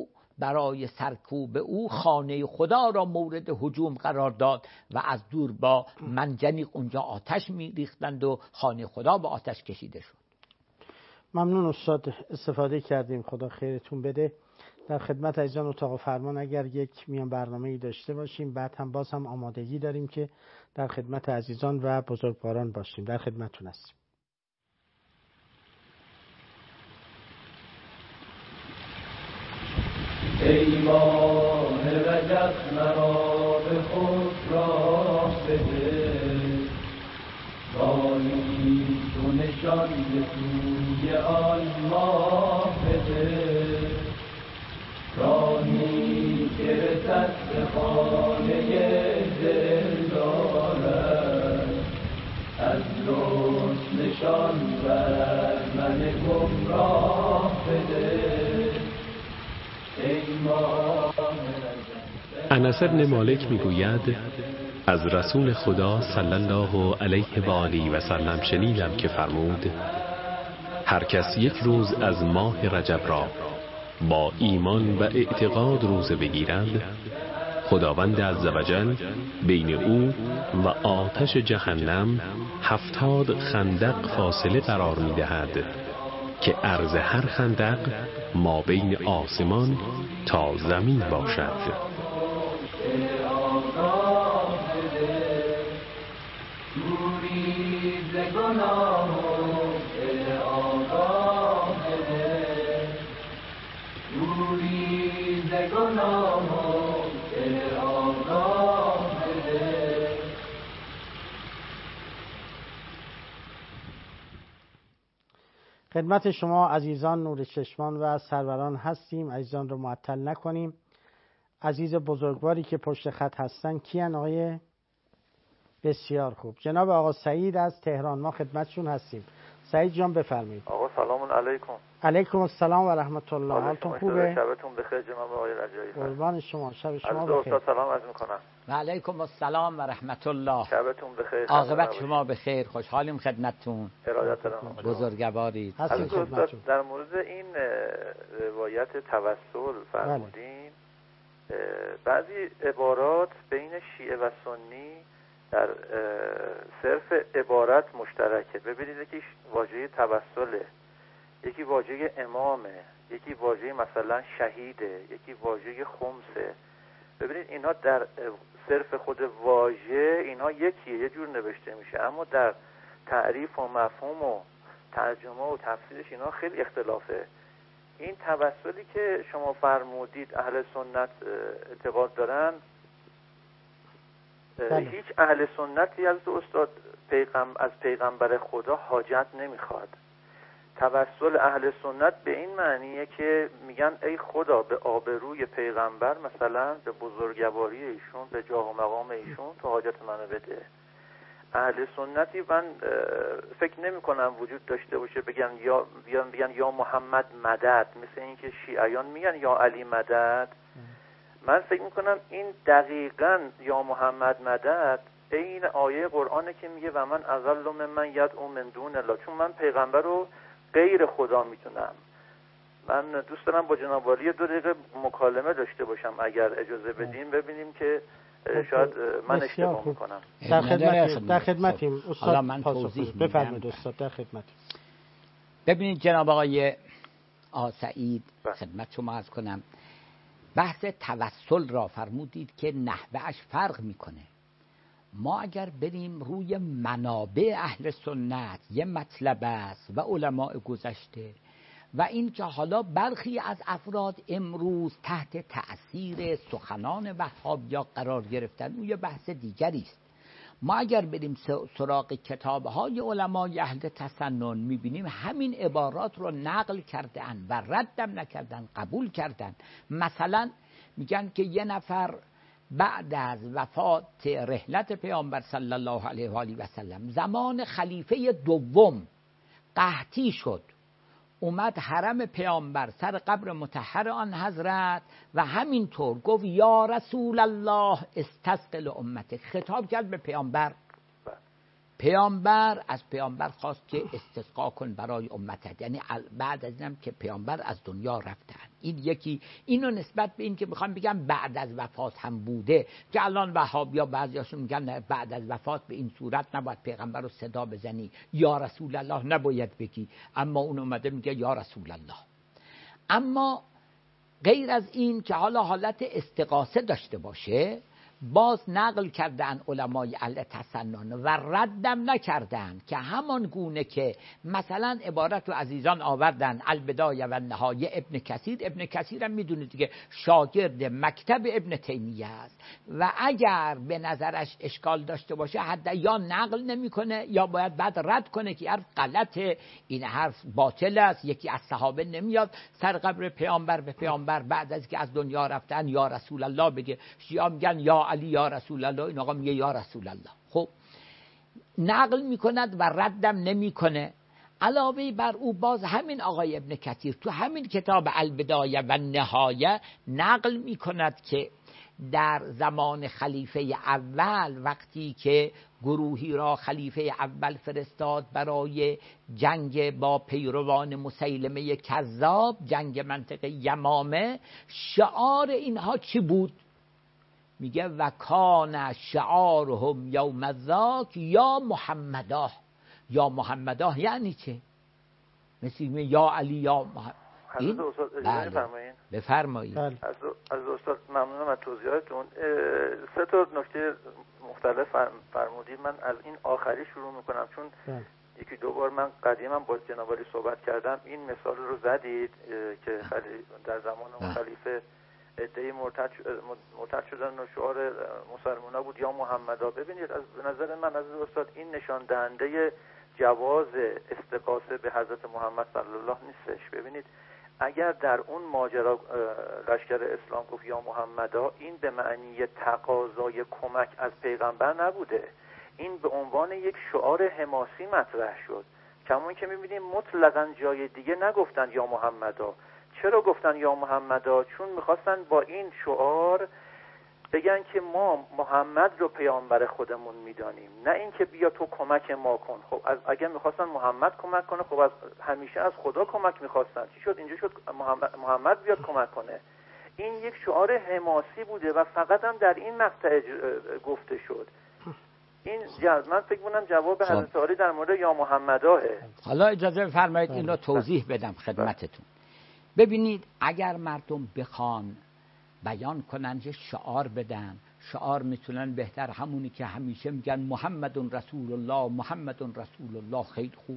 برای سرکوب او خانه خدا را مورد هجوم قرار داد و از دور با منجنیق اونجا آتش می‌ریختند و خانه خدا به آتش کشیده شد. ممنون استاد، استفاده کردیم، خدا خیرتون بده. در خدمت عزیزان اتاق فرمان اگر یک میان برنامه‌ای داشته باشیم، بعد هم باز هم آمادگی داریم که در خدمت عزیزان و بزرگواران باشیم. در خدمتتون هستیم. ای ماه رجب مرا به خود راه بده، راهی تو نشان به سوی آن ماه بده، راهی که رسد به خانه دل دارد، از لطف نشان بر من گمراه بده. انس بن مالک میگوید از رسول خدا صلی الله علیه و آله و سلم شنیدم که فرمود هر کس یک روز از ماه رجب را با ایمان و اعتقاد روزه بگیرد، خداوند عزوجل بین او و آتش جهنم 70 خندق فاصله قرار می‌دهد که عرض هر خندق ما بین آسمان تا زمین باشد. خدمت شما عزیزان نور چشمان و سروران هستیم. عزیزان رو معطل نکنیم. عزیز بزرگواری که پشت خط هستن کیان؟ آقای بسیار خوب، جناب آقا سعید از تهران، ما خدمتشون هستیم. سعید جان بفرمایید. آقا سلام علیکم. علیکم السلام و رحمت الله. حالتون خوبه؟ شبتون بخیر جناب آقای رجایی. قربان شما، شب شما بخیر. استاد سلام عرض می‌کنم. و علیکم السلام و رحمت الله. شبتون بخیر. عاقبت شما بخیر، خوشحالیم خدمتتون. ارادت دارم. بزرگوارید. هستید خدمتتون. در مورد این روایت توسل فرمودین، بعضی عبارات بین شیعه و سنی در صرف عبارت مشترکه. ببینید یکی واژه توسله، یکی واژه امامه، یکی واژه مثلا شهیده، یکی واژه خمسه. ببینید اینها در صرف خود واژه اینها یکیه، یه جور نوشته میشه، اما در تعریف و مفهوم و ترجمه و تفسیرش اینها خیلی اختلافه. این توسلی که شما فرمودید اهل سنت اعتقاد دارن، هیچ اهل سنتی از استاد از پیغمبر خدا حاجت نمیخواد. توسل اهل سنت به این معنیه که میگن ای خدا به آبروی پیغمبر، مثلا به بزرگواری ایشون، به جاه و مقام ایشون تو حاجت منو بده. اهل سنتی من فکر نمی کنم وجود داشته باشه بگن یا محمد مدد، مثل اینکه شیعیان میگن یا علی مدد. من فکر میکنم این دقیقاً یا محمد مدد این آیه قرآنه که میگه و من اضل ممن یدعو من دون الله، چون من پیغمبر رو غیر خدا میتونم. من دوست دارم با جناب عالی 2 دقیقه مکالمه داشته باشم اگر اجازه بدیم، ببینیم که شاید من اشتباه میکنم. در خدمتیم استاد. من توضیح بفرمایید استاد، در خدمتیم. ببینید جناب آقای سعید، خدمت شما عرض کنم، بحث توسل را فرمودید که نحوهش فرق میکنه. ما اگر بریم روی منابع اهل سنت، یه مطلب است و علماء گذشته و این که حالا برخی از افراد امروز تحت تأثیر سخنان وهابیا قرار گرفتن، اون یه بحث دیگری است. ما اگر بریم سراغ کتاب‌های علمای اهل تسنن می‌بینیم همین عبارات رو نقل کردن و ردم نکردن، قبول کردن. مثلا میگن که یه نفر بعد از وفات رحلت پیامبر صلی الله علیه و آله و سلم زمان خلیفه دوم قحطی شد، اومد حرم پیامبر سر قبر مطهر آن حضرت و همینطور گفت یا رسول الله استسقل امتک، خطاب کرد به پیامبر. پیامبر از پیامبر خواست که استسقا کن برای امتت، یعنی بعد از اینم که پیامبر از دنیا رفتن. این یکی، اینو نسبت به این که میخوام بگم بعد از وفات هم بوده، که الان وهابیا بعضیاشون میگن بعد از وفات به این صورت نباید پیغمبر رو صدا بزنی، یا رسول الله نباید بگی، اما اون اومده میگه یا رسول الله. اما غیر از این که حالا حالت استغاثه داشته باشه، باز نقل کردن علمای اهل تسنن و ردم نکردن که همان گونه که مثلا عبارت رو عزیزان آوردن البدایه و نهایه ابن کثیر هم میدونید دیگه شاگرد مکتب ابن تیمیه است و اگر به نظرش اشکال داشته باشه حتی یا نقل نمیکنه یا باید بعد رد کنه که حرف غلطه، این حرف باطل است، یکی از صحابه نمیاد سر قبر پیامبر به پیامبر بعد از که از دنیا رفتن یا رسول الله بگه. شیعه میگن یا علی یا رسول الله، این آقا میگه یا رسول الله. خب نقل میکند و ردم نمیکنه. علاوه بر او باز همین آقای ابن کثیر تو همین کتاب البدایه و نهایه نقل میکند که در زمان خلیفه اول وقتی که گروهی را خلیفه اول فرستاد برای جنگ با پیروان مسیلمه کذاب، جنگ منطقه یمامه، شعار اینها چی بود؟ میگه و کان شعارهم یوم ذاک یا محمدا. یا محمدا یعنی چه؟ مثل یا علی یا محمد. حضرت استاد اجازه بفرمایید. از استاد ممنونم از توضیحاتتون. سه تا نکته مختلف فرمودید. من از این آخری شروع میکنم چون یکی دو بار من قدیما با جناب علی صحبت کردم، این مثال رو زدید که در زمان خلیفه ادعی مرتد شدن و شعار مسلمانا بود یا محمدا. ببینید از نظر من از استاد این نشان دهنده جواز استغاثه به حضرت محمد صلی الله نیستش. ببینید اگر در اون ماجرا لشکر اسلام گفت یا محمدا، این به معنی تقاضای کمک از پیغمبر نبوده، این به عنوان یک شعار حماسی مطرح شد. کمون که میبینیم مطلقاً جای دیگه نگفتن یا محمدا. چرا گفتن یا محمدا؟ چون میخواستن با این شعار بگن که ما محمد رو پیامبر خودمون میدانیم، نه اینکه بیا تو کمک ما کن. خب اگر میخواستن محمد کمک کنه، خب از همیشه از خدا کمک میخواستن. چی شد اینجا شد محمد بیاد کمک کنه؟ این یک شعار حماسی بوده و فقط هم در این مقطع گفته شد. این من فکر کنم جواب حضرت علی در مورد یا محمداه. حالا اجازه بفرمایید این رو توضیح بدم خدمتتون. ببینید اگر مردم بخوان بیان کنن که شعار بدن، شعار میتونن بهتر همونی که همیشه میگن محمد رسول الله محمد رسول الله. خیلی خوب.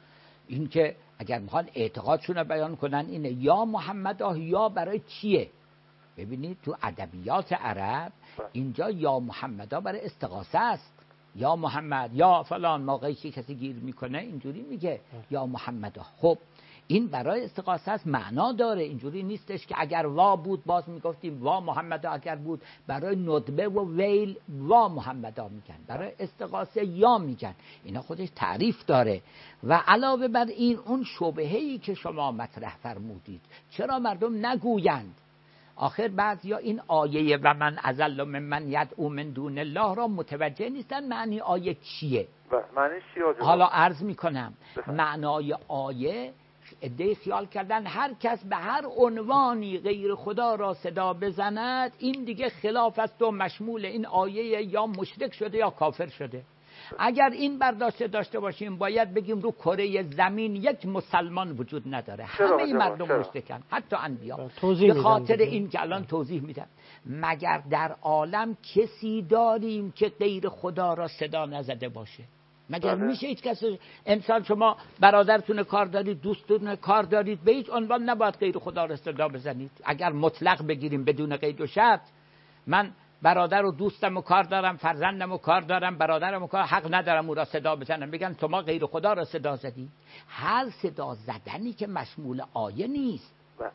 این که اگر میخوان اعتقادشون رو بیان کنن اینه یا محمد یا برای چیه؟ ببینید تو ادبیات عرب اینجا یا محمد برای استغاثه است. یا محمد یا فلان، موقعی که کسی گیر میکنه اینجوری میگه یا محمد. خب این برای استغاثه است، معنا داره. اینجوری نیستش که اگر وا بود باز میگفتیم وا محمدا، اگر بود برای ندبه و ویل وا محمدا میگن، برای استغاثه یا میگن. اینا خودش تعریف داره. و علاوه بر این اون شبهه‌ای که شما مطرح فرمودید، چرا مردم نگویند؟ آخر بعضیا این آیه و من اضل ممن یدعو من دون الله را متوجه نیستن معنی آیه چیه. معنیش چیه؟ حالا عرض میکنم. معنای آیه ادعای خیال کردن هر کس به هر عنوانی غیر خدا را صدا بزند این دیگه خلاف است و مشمول این آیه یا مشرک شده یا کافر شده. اگر این برداشت داشته باشیم باید بگیم رو کره زمین یک مسلمان وجود نداره، همه مردم مشرکن، حتی انبیا. به خاطر این که الان توضیح میدم. مگر در عالم کسی داریم که غیر خدا را صدا نزده باشه؟ مگر میشه هیچ کسی؟ امسال شما برادرتون کار دارید، دوستتون کار دارید، به هیچ عنوان نباید غیر خدا را صدا بزنید. اگر مطلق بگیریم بدون قید و شرط، من برادر و دوستم و کار دارم، فرزندم و کار دارم، برادرم و کار، حق ندارم او را صدا بزنم. بگن تو ما غیر خدا را صدا زدی. هر صدا زدنی که مشمول آیه نیست.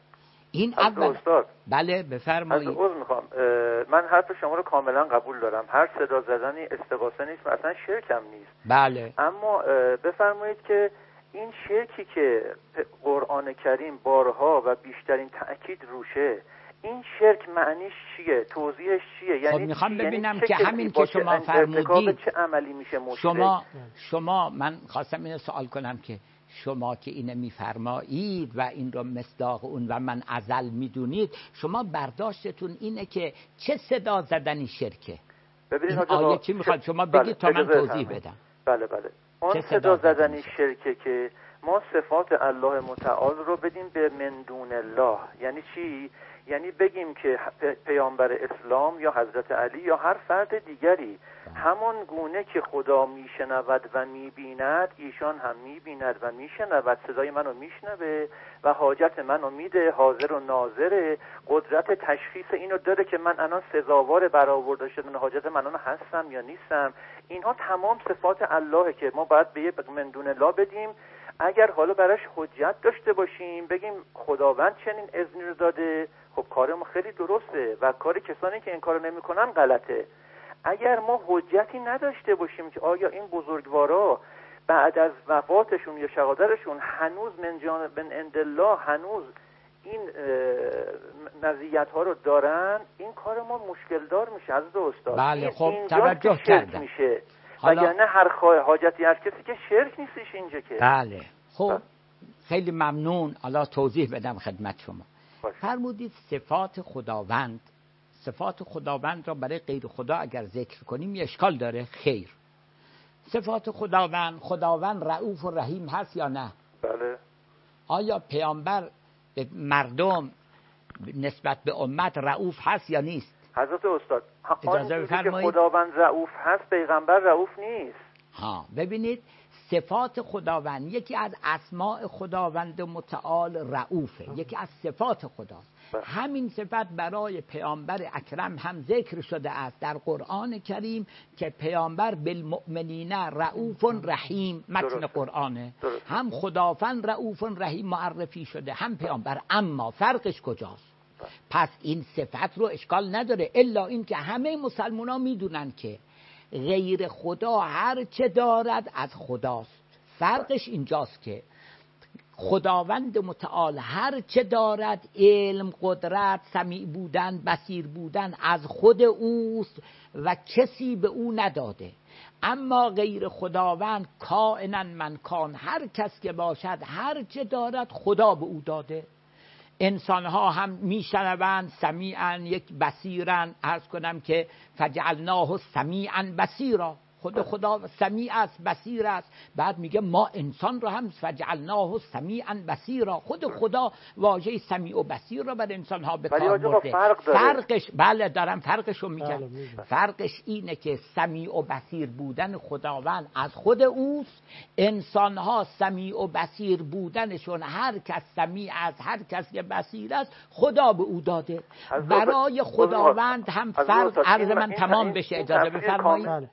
این اول. بله بفرمایید. از عذر میخوام، من حرف شما رو کاملا قبول دارم. هر صدا زدنی استغاثه نیست و اصلا شرک هم نیست. بله. اما بفرمایید که این شرکی که قرآن کریم بارها و بیشترین تأکید روشه، این شرک معنیش چیه؟ توضیحش چیه؟ خب یعنی میخوام ببینم یعنی که همین که شما فرمودید چه عملی میشه مشرک؟ شما من خواستم اینو سوال کنم که شما که اینو میفرمایید و این رو مصداق اون و من ازل میدونید، شما برداشتتون اینه که چه صدا زدنی شرکه؟ ببینید این آیه چی میخواد شما بگید تا من توضیح بدم. بله اون صدا زدنی شرکه که ما صفات الله متعال رو بدیم به من دون الله. یعنی چی؟ یعنی بگیم که پیامبر اسلام یا حضرت علی یا هر فرد دیگری همان گونه که خدا میشنود و میبیند، ایشان هم میبیند و میشنود، صدای منو میشنوه و حاجت منو میده، حاضر و ناظره، قدرت تشخیص اینو داره که من الان سزاوار برآورده شدن حاجت منو هستم یا نیستم. اینها تمام صفات اللهه که ما باید به من دون الله بدیم. اگر حالا براش حجت داشته باشیم بگیم خداوند چنین اذنی رو داده، خب کار ما خیلی درسته و کار کسانی که این کارو نمیکنن غلطه. اگر ما حجتی نداشته باشیم که آیا این بزرگوارا بعد از وفاتشون یا شهادتشون هنوز من جانب عند الله هنوز این مزیت ها رو دارن، این کار ما مشکل دار میشه حضرت استاد. بله خب توجه کردم میشه. وگرنه هر حاجتی هر کسی که شرک نیستش اینجا که. بله خب خیلی ممنون. حالا توضیح بدم خدمت شما. فرمودید صفات خداوند را برای غیر خدا اگر ذکر کنیم یه اشکال داره؟ خیر. صفات خداوند رؤوف و رحیم هست یا نه؟ بله. آیا پیامبر به مردم نسبت به امت رؤوف هست یا نیست؟ حضرت استاد اجازه بفرمایید. خداوند رؤوف هست، پیغمبر رؤوف نیست. ببینید صفات خداوند، یکی از اسماء خداوند متعال رؤوفه، یکی از صفات خداست. همین صفت برای پیامبر اکرم هم ذکر شده است در قرآن کریم که پیامبر بالمؤمنین رؤوف رحیم، متن قرآنه. هم خداوند رؤوف رحیم معرفی شده، هم پیامبر. اما فرقش کجاست؟ پس این صفت رو اشکال نداره، الا این که همه مسلمان ها میدونن که غیر خدا هر چه دارد از خداست. فرقش اینجاست که خداوند متعال هر چه دارد، علم، قدرت، سمیع بودن، بصیر بودن، از خود اوست و کسی به او نداده. اما غیر خداوند کائنا من کان، هر کس که باشد هر چه دارد خدا به او داده. انسان ها هم میشنوند، سمیعن، یک بصیرن. عرض کنم که فجعلناه سمیعا بصیرا، خدا سمیع است، بصیر است. بعد میگه ما انسان رو هم فجعلناه سمیعا بصیرا. خدا واژه سمیع و بصیر رو بر انسان ها به کار برده. فرقش دارم فرقش رو میگم. فرقش اینه که سمیع و بصیر بودن خداوند از خود اوست، انسان ها سمیع و بصیر بودنشون هر کس سمیع است، هر کس که بصیر است خدا به او داده. برای خداوند هم فرق. عرض من تمام بشه، اجازه بفرمایید.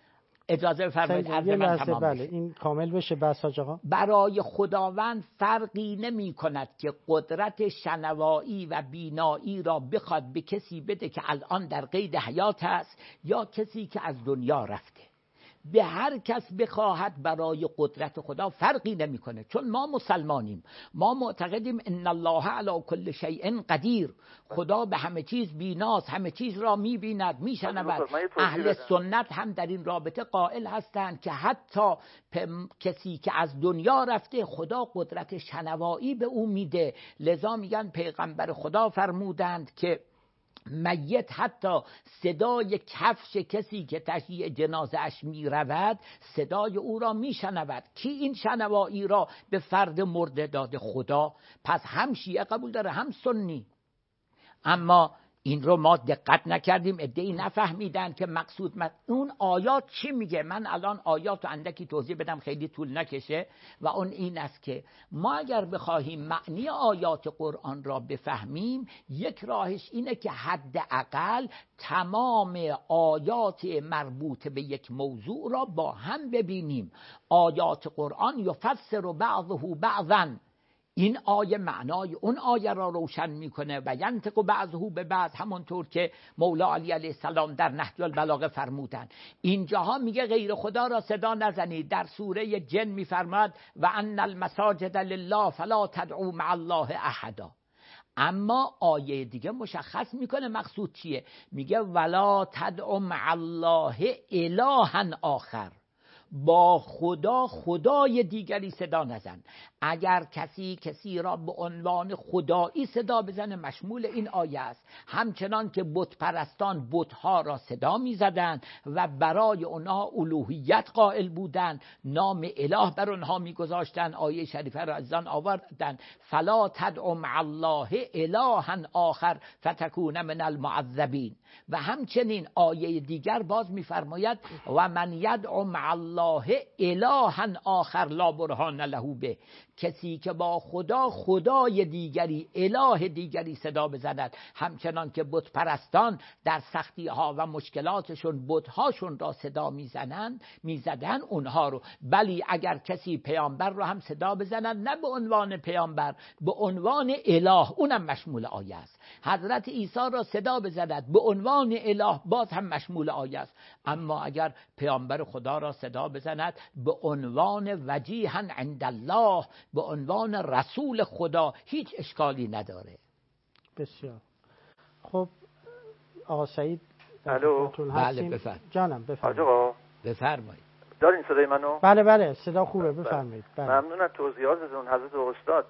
بله این کامل بشه بس حاج آقا. برای خداوند فرقی نمی کند که قدرت شنوایی و بینایی را بخواد به کسی بده که الان در قید حیات است یا کسی که از دنیا رفته. به هر کس بخواهد برای قدرت خدا فرقی نمیکنه، چون ما مسلمانیم، ما معتقدیم ان الله علی کل شیء قدیر، خدا به همه چیز بیناست، همه چیز را میبیند، میشنود. اهل سنت هم در این رابطه قائل هستند که حتی کسی که از دنیا رفته خدا قدرت شنوایی به او میده. لذا میگن پیغمبر خدا فرمودند که میت حتی صدای کفش کسی که تشییع جنازه اش می رود صدای او را می شنود. کی این شنوایی را به فرد مرده داده؟ خدا. پس هم شیعه قبول داره هم سنی. اما این رو ما دقت نکردیم، عده‌ای نفهمیدن که مقصود اون آیات چی میگه. من الان آیات رو اندکی توضیح بدم خیلی طول نکشه، و اون این است که ما اگر بخواهیم معنی آیات قرآن را بفهمیم، یک راهش اینه که حداقل تمام آیات مربوط به یک موضوع را با هم ببینیم. آیات قرآن یفسر بعضه بعضا، این آیه معنای اون آیه را روشن میکنه و ینطق بعضه به بعض، همونطور که مولا علی علیه السلام در نهج البلاغه فرمودن. اینجاها میگه غیر خدا را صدا نزنید. در سوره جن میفرماد و ان المساجد لله فلا تدعوا مع الله احدا. اما آیه دیگه مشخص میکنه مقصود چیه. میگه ولا تدع مع الله الها آخر، با خدا خدای دیگری صدا نزن. اگر کسی را به عنوان خدایی صدا بزنه مشمول این آیه است. همچنان که بت پرستان بتها را صدا می زدن و برای اونها الوهیت قائل بودن، نام اله بر اونها می گذاشتن، آیه شریفه را از آن آوردن فلا تدع مع الله الها آخر فتکون من المعذبین. و همچنین آیه دیگر باز می فرماید و من یدع مع الله الها آخر لا برهان له به، کسی که با خدا خدای دیگری اله دیگری صدا بزند. همچنان که بت پرستان در سختی ها و مشکلاتشون بت هاشون را صدا میزدن اونها رو. بلی اگر کسی پیامبر رو هم صدا بزند، نه به عنوان پیامبر، به عنوان اله، اونم مشمول آیه است. حضرت عیسی را صدا بزند به عنوان اله، باز هم مشمول آیه است. اما اگر پیامبر خدا را صدا بزند به عنوان وجیها عند الله، به عنوان رسول خدا، هیچ اشکالی نداره. بسیار خب. آقا سعید الو. بله بفرمایید. جانم بفرمایید. آقا بفرمایید. دارین صدای منو؟ بله بله صدا خوبه، بفرمایید. بله. ممنون از توضیحاتتون حضرت استاد.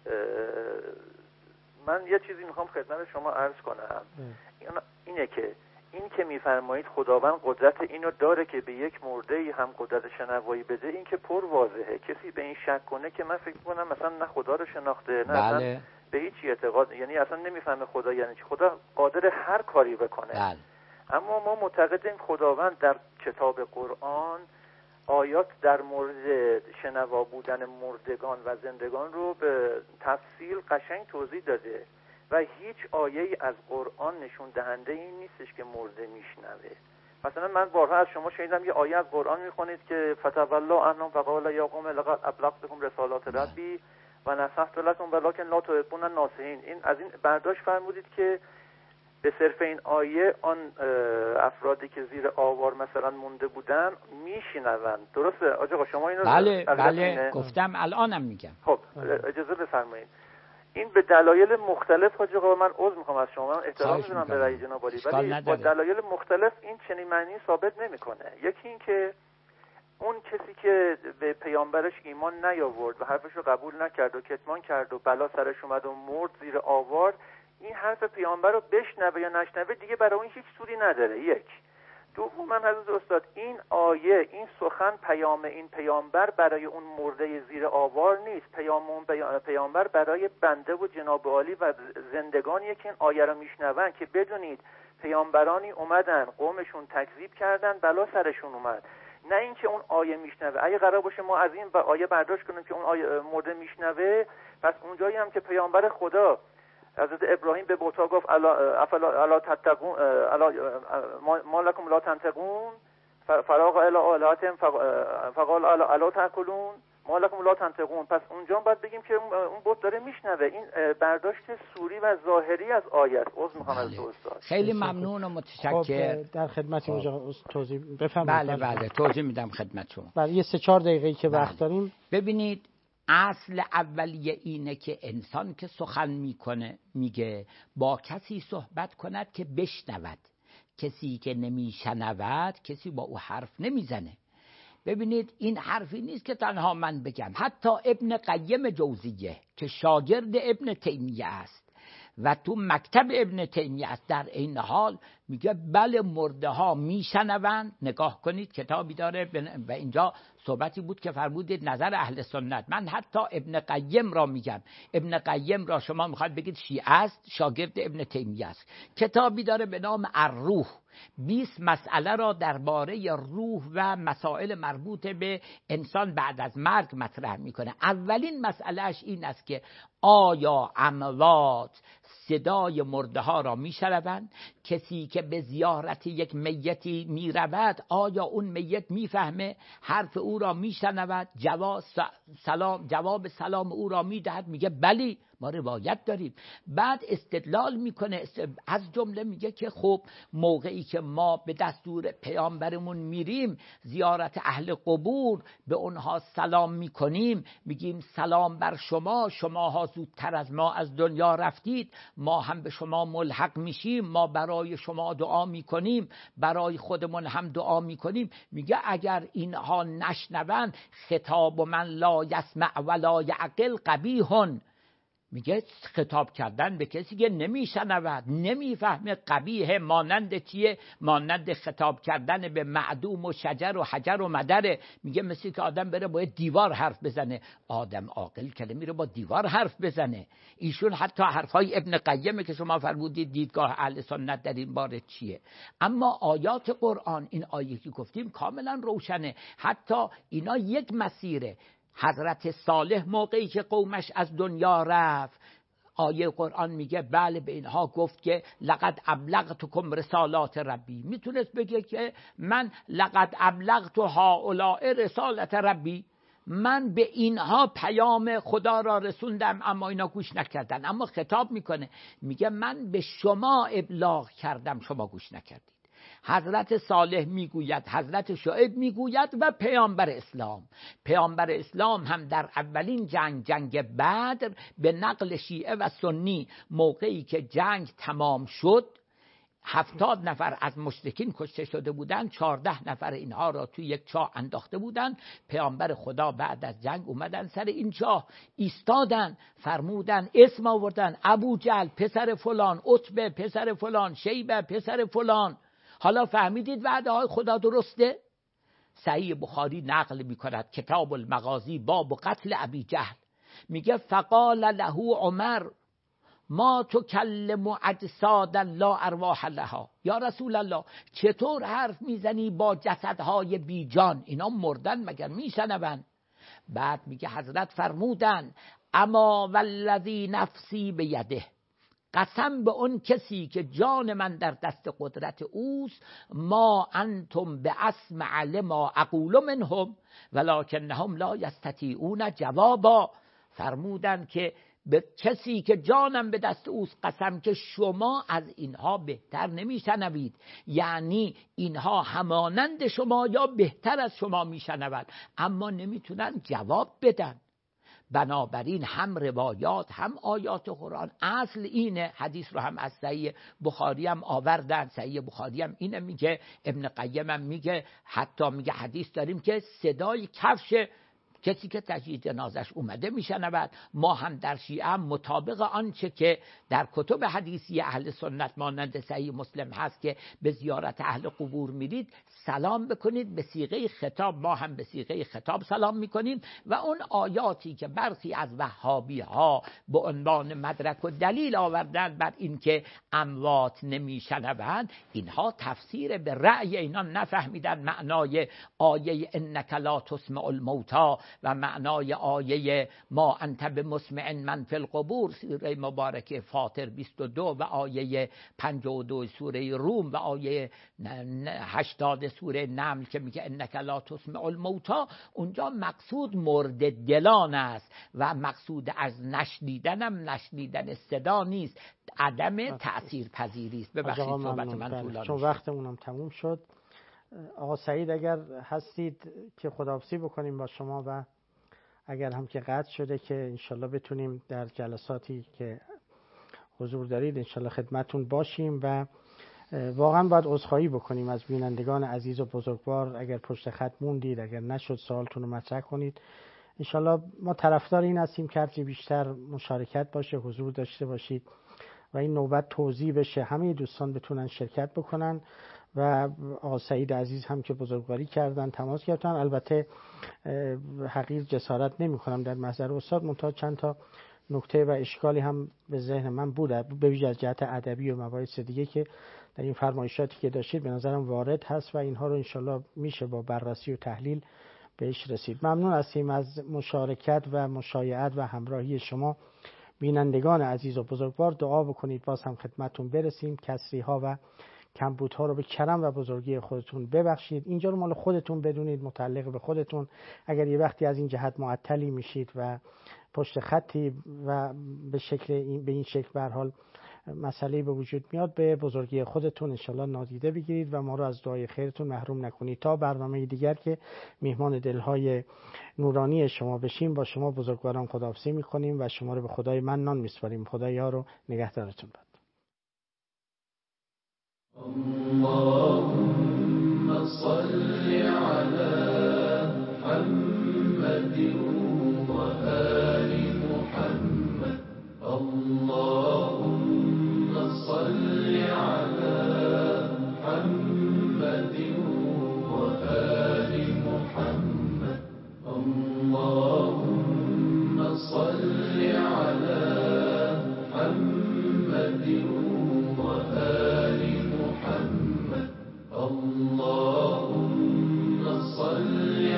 من یه چیزی میخوام خدمت شما عرض کنم. اینه که این که میفرمایید خداوند قدرت اینو داره که به یک مرده هم قدرت شنوایی بده، این که پر واضحه. کسی به این شک کنه که من فکر کنم مثلا نه خدا رو شناخته، نه بله. به هیچ اعتقاد، یعنی اصلا نمیفهمه خدا یعنی چی. خدا قادر هر کاری بکنه. بله. اما ما معتقدیم خداوند در کتاب قرآن آیات در مورد شنوا بودن مردگان و زندگان رو به تفصیل قشنگ توضیح داده و هیچ آیه‌ای از قرآن نشون دهنده این نیستش که مرده میشنوه. مثلا من بارها از شما شنیدم یه آیه از قرآن میخونید که فتولا عنهم فقال یا قوم لقد ابلغتكم رسالات ربی و نصحت لكم ولكن لا تحبون الناصحین. این از این برداشت فرمودید که به صرف این آیه آن افرادی که زیر آوار مثلا مونده بودن میشنوند. درسته آقا شما اینو؟ بله گفتم، الانم میگم. خب اجازه بفرمایید. این به دلایل مختلف حاج آقا، من عذر میخوام از شما، من احترام میذارم به رأی جناب عالی، ولی با دلایل مختلف این چنین معنی ثابت نمیکنه. یکی این که اون کسی که به پیامبرش ایمان نیاورد و حرفش رو قبول نکرد و کتمان کرد و بلا سرش اومد و مرد زیر آوار، این حرف پیامبر رو بشنوه یا نشنوه دیگه برای اون هیچ سودی نداره. یک. دوم حضرت استاد، این آیه، این سخن، پیام این پیامبر برای اون مرده زیر آوار نیست. پیام اون پیامبر برای بنده و جناب عالی و زندگانیه که این آیه رو میشنون که بدونید پیامبرانی اومدن قومشون تکذیب کردن بلا سرشون اومد، نه اینکه اون آیه میشنوه. اگه قرار باشه ما از این آیه برداشت کنیم که اون آیه مرده میشنوه، پس اونجایی هم که پیامبر خدا حضرت ابراهیم به بوتا گفت الا تتقون ما لکم لا تنطقون فراغ الی آلهتهم فقال الا تاکلون ما لکم لا تنطقون، پس اونجا باید بگیم که اون بت داره میشنوه. این برداشت سوری و ظاهری از آیه است. عذر میخوام از استاد. خیلی ممنون و متشکرم. در خدمت اونجا توضیح بفرمایید. بله توضیح میدم خدمت شما. برای یه 3-4 دقیقه‌ای که وقت داریم. ببینید، اصل اولیه اینه که انسان که سخن میگه با کسی صحبت کند که بشنود. کسی که نمیشنود کسی با او حرف نمیزنه. ببینید این حرفی نیست که تنها من بگم، حتی ابن قیم جوزیه که شاگرد ابن تیمیه است و تو مکتب ابن تیمیه است، در این حال میگه بله مرده ها میشنوند. نگاه کنید کتابی داره و اینجا صحبتی بود که فرمودید نظر اهل سنت. من حتی ابن قیم را میگم. ابن قیم را شما میخواد بگید شیعه است، شاگرد ابن تیمیه است. کتابی داره به نام الروح، 20 مسئله را درباره روح و مسائل مربوط به انسان بعد از مرگ مطرح میکنه. اولین مسئلهش این است که آیا اموات صدای مرده ها را میشنوند. کسی که به زیارت یک میتی میرود آیا اون میت میفهمه؟ حرف او را میشنود، جواب سلام او را میدهد؟ میگه بلی ما روایت داریم. بعد استدلال میکنه، از جمله میگه که خب موقعی که ما به دستور پیامبرمون میریم زیارت اهل قبور، به اونها سلام میکنیم، میگیم سلام بر شما، شماها زودتر از ما از دنیا رفتید، ما هم به شما ملحق میشیم، ما برای شما دعا میکنیم، برای خودمون هم دعا میکنیم. میگه اگر اینها نشنوند خطاب من لا یسمع ولا یعقل قبیح، میگه خطاب کردن به کسی که نمیشنود نمیفهمه قبیح. مانند چیه؟ مانند خطاب کردن به معدوم و شجر و حجر و مدره. میگه مثل که آدم بره باید دیوار حرف بزنه. آدم عاقل که میره با دیوار حرف بزنه. ایشون حتی حرفای ابن قیم که شما فرمودید دیدگاه اهل سنت در این باره چیه. اما آیات قرآن، این آیه که گفتیم کاملا روشنه. حتی اینا یک مسیره. حضرت صالح موقعی که قومش از دنیا رفت، آیه قرآن میگه بله به اینها گفت که لقد ابلغتکم رسالات ربی. میتونست بگه که من لقد ابلغت هؤلاء رسالت ربی، من به اینها پیام خدا را رسوندم اما اینا گوش نکردن. اما خطاب میکنه میگه من به شما ابلاغ کردم شما گوش نکردید. حضرت صالح میگوید، حضرت شعیب میگوید و پیامبر اسلام هم در اولین جنگ بدر به نقل شیعه و سنی موقعی که جنگ تمام شد 70 نفر از مشرکین کشته شده بودند، 14 نفر اینها را توی یک چاه انداخته بودند. پیامبر خدا بعد از جنگ اومدن سر این چاه ایستادن، فرمودن، اسم آوردن، ابو جهل پسر فلان، عتبه پسر فلان، شیبه پسر فلان. حالا فهمیدید وعده های خدا درسته؟ صحیح بخاری نقل می کند کتاب المغازی باب قتل ابی جهل، میگه فقال له عمر ما تکلم اجسادا لا ارواح لها. یا رسول الله چطور حرف میزنی با جسدهای بی جان؟ اینا مردن مگر میشنون؟ بعد میگه حضرت فرمودن اما والذی نفسی بیده، قسم به اون کسی که جان من در دست قدرت اوست، ما انتم به اسمع لما اقول منهم ولکنهم لا یستطیعون جوابا. فرمودن که به کسی که جانم به دست اوست قسم که شما از اینها بهتر نمیشنوید، یعنی اینها همانند شما یا بهتر از شما میشنوند اما نمیتونن جواب بدن. بنابراین هم روایات هم آیات قرآن اصل اینه. حدیث رو هم از صحیح بخاری هم آوردن. صحیح بخاری هم اینه میگه، ابن قیم هم میگه، حتی میگه حدیث داریم که صدای کفش کسی که تشییع جنازش اومده میشنود. ما هم در شیعه هم مطابق آنچه که در کتب حدیثی اهل سنت مانند صحیح مسلم هست که به زیارت اهل قبور میرید سلام بکنید به صیغه خطاب، ما هم به صیغه خطاب سلام میکنیم. و اون آیاتی که برخی از وهابی ها به عنوان مدرک و دلیل آوردن بر اینکه اموات نمیشنوند، اینها تفسیر به رأی اینا نفهمیدن معنای آیه انک لا تسمع الموتی و معنای آیه ما انت بمسمع من فی القبور سوره مبارکه فاطر 22 و آیه 52 سوره روم و آیه 80 سوره نمل که میگه انک لا تسمع الموتی. اونجا مقصود مرد دلان است و مقصود از نشنیدنم نشنیدن صدا نیست، عدم تأثیر پذیری است. ببخشید صحبت من طولانی چون وقتمونم تموم شد. آقا سعید اگر هستید که خداحافظی بکنیم با شما و اگر هم که قطع شده که انشالله بتونیم در جلساتی که حضور دارید انشالله خدمتون باشیم. و واقعا باید عذرخواهی بکنیم از بینندگان عزیز و بزرگوار اگر پشت خط موندید، اگر نشد سوالتون رو مطرح کنید. انشالله ما طرفدار این هستیم که هرچی بیشتر مشارکت باشه، حضور داشته باشید و این نوبت توزیع بشه، همه دوستان بتونن شرکت بکنن. و آقا سعید عزیز هم که بزرگواری کردن، تماس گرفتن. البته حقیر جسارت نمی کنم در محضر استاد، منتها چند تا نکته و اشکالی هم به ذهن من بود، به ویژه از جهت ادبی و مباحث دیگه که در این فرمایشاتی که داشتید به نظرم وارد هست و اینها رو انشالله میشه با بررسی و تحلیل بهش رسید. ممنون هستیم از مشارکت و مشایعت و همراهی شما. بینندگان عزیز و بزرگوار دعا بکنید باز هم خدمتتون برسیم، کسری ها و کمبود ها رو به کرم و بزرگی خودتون ببخشید. اینجا رو مال خودتون بدونید، متعلق به خودتون. اگر یه وقتی از این جهت معطلی میشید و پشت خطی و به این شکل به هر حال مسئله به وجود میاد، به بزرگی خودتون انشالله نادیده بگیرید و ما رو از دعای خیرتون محروم نکنید. تا برنامه دیگر که میهمان دلهای نورانی شما بشیم، با شما بزرگواران خداحافظی میکنیم و شما رو به خدای منان میسپاریم. خدایا رو نگهدارتون باد. اللهم صل على محمد وآل محمد. اللهم صل على محمد وآل محمد. اللهم صل على محمد وآل محمد. اللهم صل